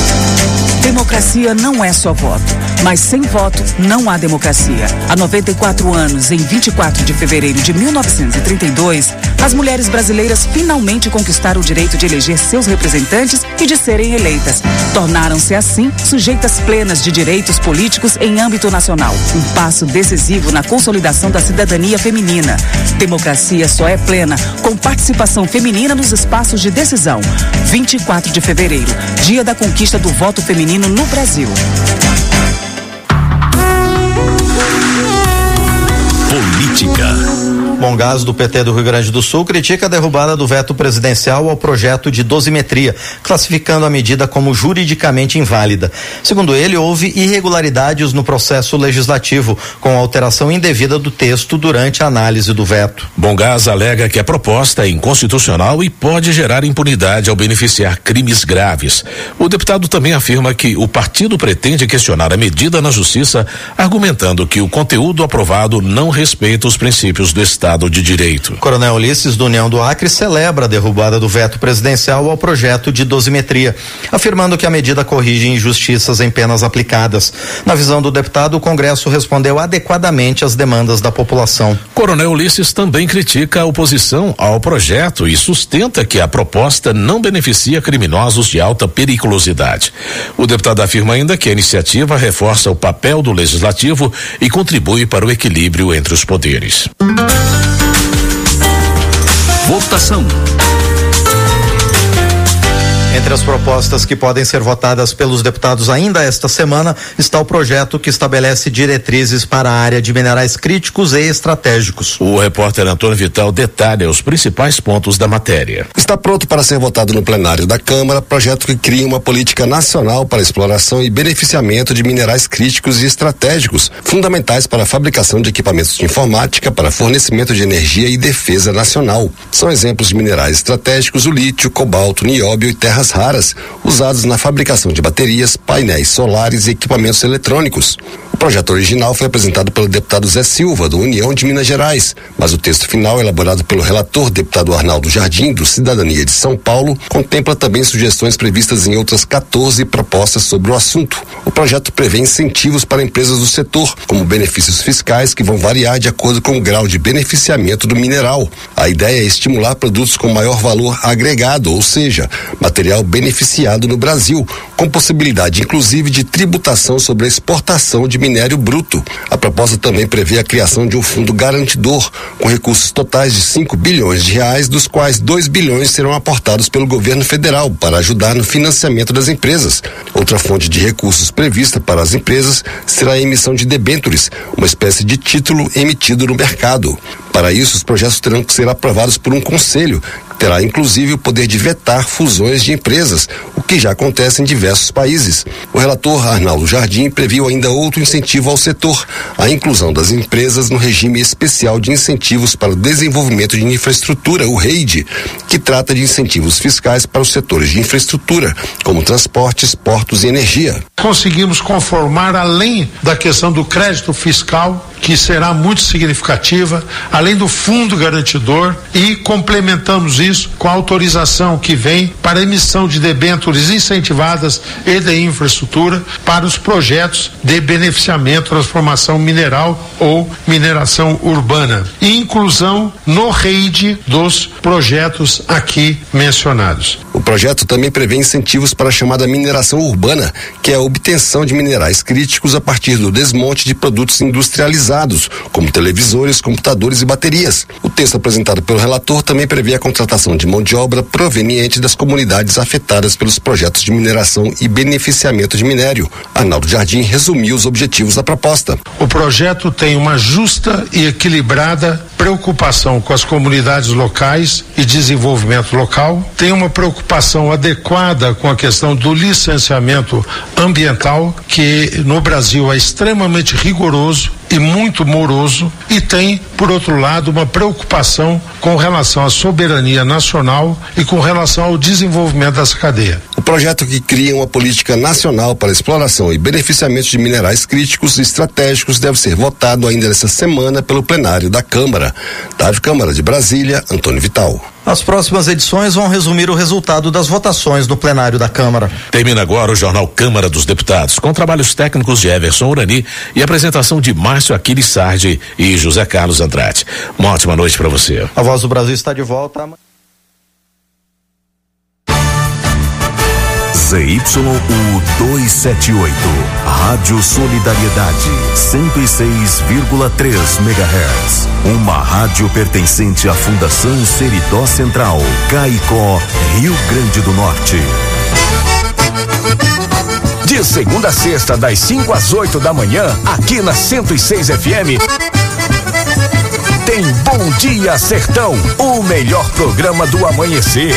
Democracia não é só voto, mas sem voto não há democracia. Há 94 anos, em 24 de fevereiro de 1932, as mulheres brasileiras finalmente conquistaram o direito de eleger seus representantes e de serem eleitas. Tornaram-se, assim, sujeitas plenas de direitos políticos em âmbito nacional. Um passo decisivo na consolidação da cidadania feminina. Democracia só é plena com participação feminina nos espaços de decisão. 24 de fevereiro, dia da conquista do voto feminino no Brasil. Política. Bongás, do PT do Rio Grande do Sul, critica a derrubada do veto presidencial ao projeto de dosimetria, classificando a medida como juridicamente inválida. Segundo ele, houve irregularidades no processo legislativo, com alteração indevida do texto durante a análise do veto. Bongás alega que a proposta é inconstitucional e pode gerar impunidade ao beneficiar crimes graves. O deputado também afirma que o partido pretende questionar a medida na justiça, argumentando que o conteúdo aprovado não respeita os princípios do Estado de Direito. Coronel Ulisses, do União do Acre, celebra a derrubada do veto presidencial ao projeto de dosimetria, afirmando que a medida corrige injustiças em penas aplicadas. Na visão do deputado, o Congresso respondeu adequadamente às demandas da população. Coronel Ulisses também critica a oposição ao projeto e sustenta que a proposta não beneficia criminosos de alta periculosidade. O deputado afirma ainda que a iniciativa reforça o papel do legislativo e contribui para o equilíbrio entre os poderes. Votação. Entre as propostas que podem ser votadas pelos deputados ainda esta semana está o projeto que estabelece diretrizes para a área de minerais críticos e estratégicos. O repórter Antônio Vital detalha os principais pontos da matéria. Está pronto para ser votado no plenário da Câmara projeto que cria uma política nacional para exploração e beneficiamento de minerais críticos e estratégicos, fundamentais para a fabricação de equipamentos de informática, para fornecimento de energia e defesa nacional. São exemplos de minerais estratégicos o lítio, cobalto, nióbio e terras raras, usados na fabricação de baterias, painéis solares e equipamentos eletrônicos. O projeto original foi apresentado pelo deputado Zé Silva, do União de Minas Gerais, mas o texto final, elaborado pelo relator, deputado Arnaldo Jardim, do Cidadania de São Paulo, contempla também sugestões previstas em outras 14 propostas sobre o assunto. O projeto prevê incentivos para empresas do setor, como benefícios fiscais que vão variar de acordo com o grau de beneficiamento do mineral. A ideia é estimular produtos com maior valor agregado, ou seja, material beneficiado no Brasil, com possibilidade inclusive de tributação sobre a exportação de minério bruto. A proposta também prevê a criação de um fundo garantidor, com recursos totais de 5 bilhões de reais, dos quais 2 bilhões serão aportados pelo governo federal para ajudar no financiamento das empresas. Outra fonte de recursos prevista para as empresas será a emissão de debêntures, uma espécie de título emitido no mercado. Para isso, os projetos terão que ser aprovados por um conselho, que terá inclusive o poder de vetar fusões de empresas, o que já acontece em diversos países. O relator Arnaldo Jardim previu ainda outro incentivo ao setor, a inclusão das empresas no regime especial de incentivos para o desenvolvimento de infraestrutura, o REID, que trata de incentivos fiscais para os setores de infraestrutura, como transportes, portos e energia. Conseguimos conformar, além da questão do crédito fiscal, que será muito significativa, além do fundo garantidor, e complementamos isso com a autorização que vem para emissão de debêntures incentivadas e de infraestrutura para os projetos de beneficiamento, transformação mineral ou mineração urbana, e inclusão no REID dos projetos aqui mencionados. O projeto também prevê incentivos para a chamada mineração urbana, que é a obtenção de minerais críticos a partir do desmonte de produtos industrializados, como televisores, computadores e baterias. O texto apresentado pelo relator também prevê a contratação de mão de obra proveniente das comunidades afetadas pelos projetos de mineração e beneficiamento de minério. Arnaldo Jardim resumiu os objetivos da proposta. O projeto tem uma justa e equilibrada preocupação com as comunidades locais e desenvolvimento local, tem uma preocupação adequada com a questão do licenciamento ambiental, que no Brasil é extremamente rigoroso e muito moroso, e tem, por outro lado, uma preocupação com relação à soberania nacional e com relação ao desenvolvimento dessa cadeia. O projeto, que cria uma política nacional para exploração e beneficiamento de minerais críticos e estratégicos, deve ser votado ainda nesta semana pelo plenário da Câmara. Da Câmara de Brasília, Antônio Vital. As próximas edições vão resumir o resultado das votações no plenário da Câmara. Termina agora o Jornal Câmara dos Deputados, com trabalhos técnicos de Everson Urani e apresentação de Márcio Aquiles Sardi e José Carlos Andrade. Uma ótima noite para você. A Voz do Brasil está de volta. ZYU 278, Rádio Solidariedade, 106,3 MHz. Uma rádio pertencente à Fundação Seridó Central, Caicó, Rio Grande do Norte. De segunda a sexta, das 5 às 8 da manhã, aqui na 106 FM. Tem Bom Dia Sertão, o melhor programa do amanhecer.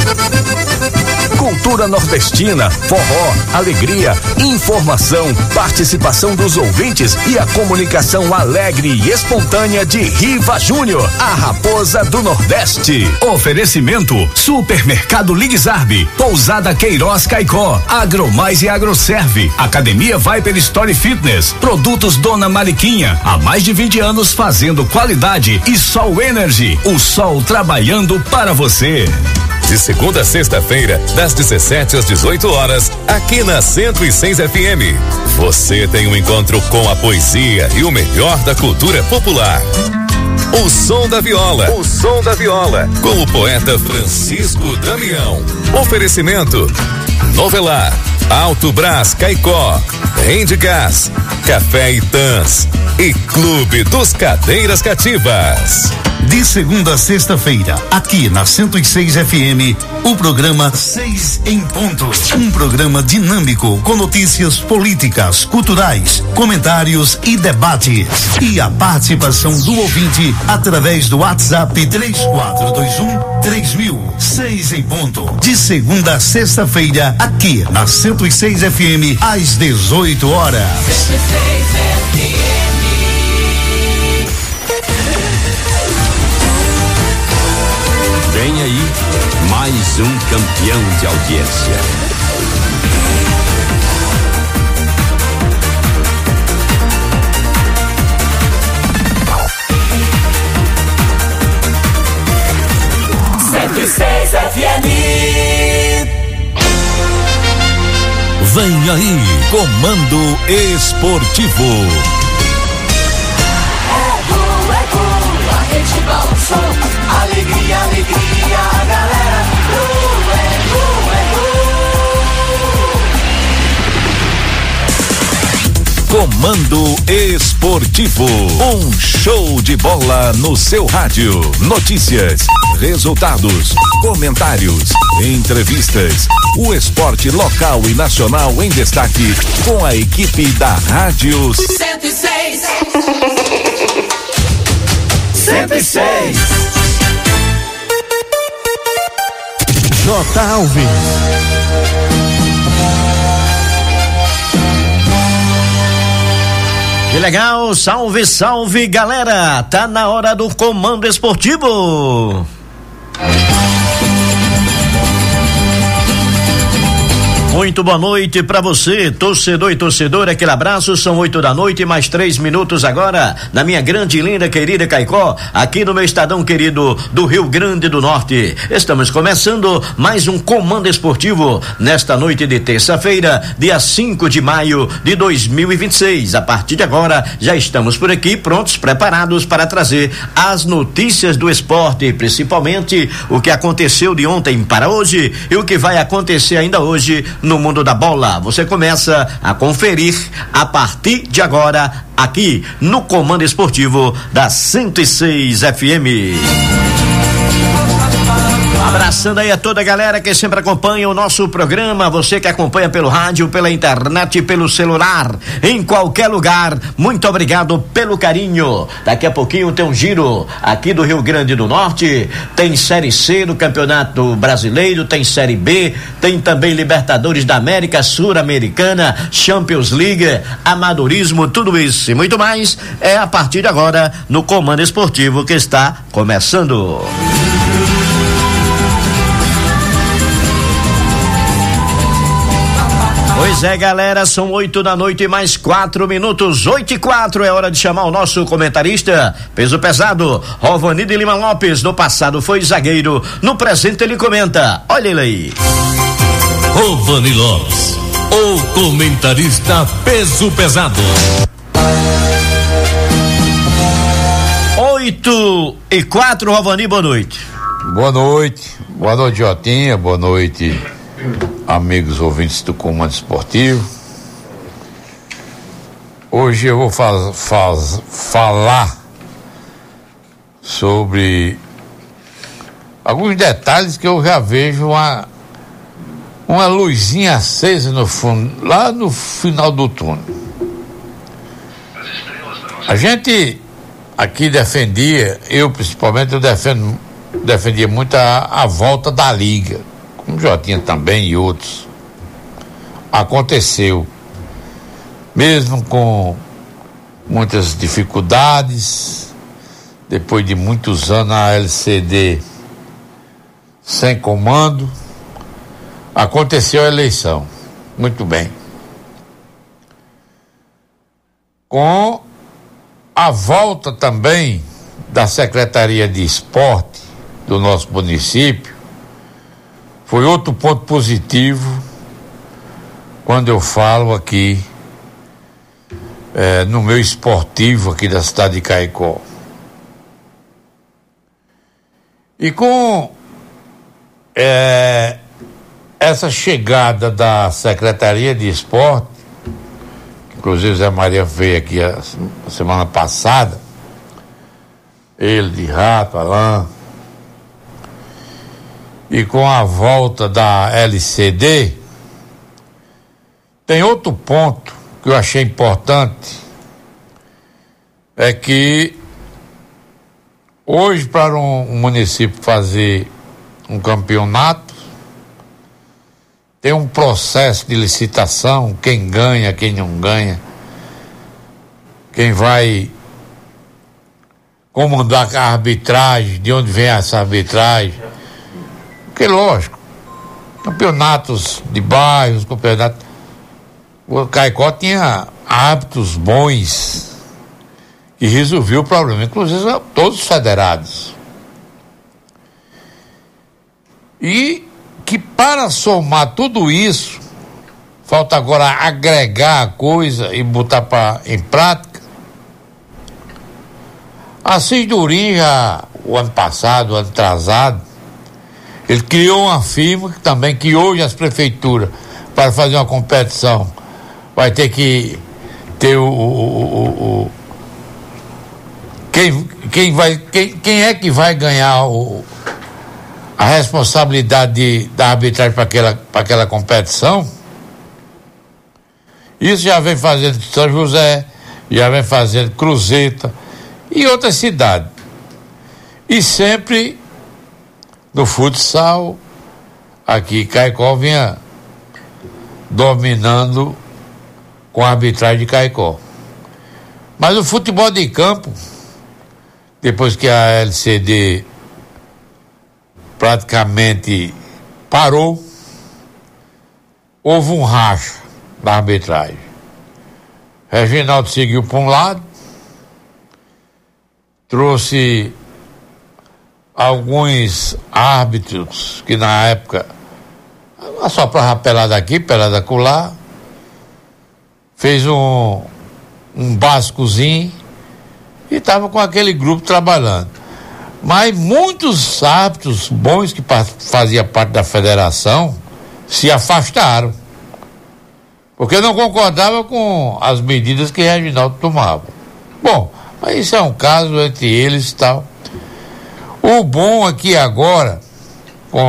Cultura nordestina, forró, alegria, informação, participação dos ouvintes e a comunicação alegre e espontânea de Riva Júnior, a raposa do Nordeste. Oferecimento: Supermercado Ligzarbe, Pousada Queiroz Caicó, Agromais e Agroserve, Academia Viper Story Fitness, Produtos Dona Mariquinha, há mais de 20 anos fazendo qualidade, e Sol Energy, o sol trabalhando para você. De segunda a sexta-feira, das 17 às 18 horas, aqui na 106 FM. Você tem um encontro com a poesia e o melhor da cultura popular. O Som da Viola. O Som da Viola. Com o poeta Francisco Damião. Oferecimento: Novelar, Alto Brás Caicó, Rende Gás, Café Itãs e Clube dos Cadeiras Cativas. De segunda a sexta-feira, aqui na 106 FM, o programa 6 em Ponto. Um programa dinâmico com notícias políticas, culturais, comentários e debates. E a participação do ouvinte através do WhatsApp 3421-3000. 6 em Ponto. De segunda a sexta-feira, aqui na 106 FM, às 18 horas. 106 FM. Vem aí mais um campeão de audiência. 106 FM. Vem aí, Comando Esportivo. É gol, a rede balançou. Alegria, alegria, galera. Gol, é gol, é gol. Comando Esportivo, um show de bola no seu rádio. Notícias, resultados, comentários, entrevistas, o esporte local e nacional em destaque com a equipe da Rádio 106. 106. J. Alves. Que legal, salve, salve galera, tá na hora do Comando Esportivo. Muito boa noite pra você, torcedor e torcedora, aquele abraço, são 8 da noite, mais 3 minutos agora, na minha grande e linda querida Caicó, aqui no meu estadão querido do Rio Grande do Norte. Estamos começando mais um Comando Esportivo, nesta noite de terça-feira, dia 5 de maio de 2026. A partir de agora, já estamos por aqui, prontos, preparados para trazer as notícias do esporte, principalmente o que aconteceu de ontem para hoje e o que vai acontecer ainda hoje no mundo da bola. Você começa a conferir a partir de agora aqui no Comando Esportivo da 106 FM. Abraçando aí a toda a galera que sempre acompanha o nosso programa, você que acompanha pelo rádio, pela internet, pelo celular, em qualquer lugar, muito obrigado pelo carinho. Daqui a pouquinho tem um giro aqui do Rio Grande do Norte, tem Série C do Campeonato Brasileiro, tem Série B, tem também Libertadores da América, Sul-Americana, Champions League, amadorismo, tudo isso e muito mais é a partir de agora no Comando Esportivo que está começando. Pois é, galera, são 8 da noite e mais 4 minutos, 8:04, é hora de chamar o nosso comentarista, peso pesado, Rovani de Lima Lopes. No passado foi zagueiro, no presente ele comenta, olha ele aí. Rovani Lopes, o comentarista peso pesado. 8:04, Rovani, boa noite. Boa noite, Jotinha, boa noite, amigos ouvintes do Comando Esportivo. Hoje eu vou falar sobre alguns detalhes que eu já vejo uma luzinha acesa no fundo, lá no final do túnel. A gente aqui defendia, eu principalmente, defendia muito a volta da Liga, como Jotinha também e outros. Aconteceu, mesmo com muitas dificuldades, depois de muitos anos a LCD sem comando, aconteceu a eleição. Muito bem. Com a volta também da Secretaria de Esporte do nosso município, foi outro ponto positivo quando eu falo aqui no meu esportivo aqui da cidade de Caicó. E com essa chegada da Secretaria de Esporte, inclusive Zé Maria veio aqui a semana passada, ele de Rato, Alain, e com a volta da LCD, tem outro ponto que eu achei importante, é que hoje, para um município fazer um campeonato, tem um processo de licitação, quem ganha, quem não ganha, quem vai comandar a arbitragem, de onde vem essa arbitragem. Porque, lógico, campeonatos de bairros, o Caicó tinha hábitos bons que resolveu o problema, inclusive todos os federados. E que para somar tudo isso, falta agora agregar a coisa e botar em prática. Assis Durim, o ano passado, o ano atrasado, ele criou uma firma que hoje as prefeituras, para fazer uma competição, vai ter que ter quem é que vai ganhar a responsabilidade da arbitragem para aquela competição. Isso já vem fazendo São José, já vem fazendo Cruzeta e outras cidades. E sempre no futsal, aqui Caicó vinha dominando com a arbitragem de Caicó. Mas o futebol de campo, depois que a LCD praticamente parou, houve um racha da arbitragem. Reginaldo seguiu para um lado, trouxe alguns árbitros que na época assoprava pelada aqui, pelada acolá, fez um básicozinho e estava com aquele grupo trabalhando. Mas muitos árbitros bons que faziam parte da federação se afastaram, porque não concordavam com as medidas que Reginaldo tomava. Bom, mas isso é um caso entre eles e tal. O bom aqui agora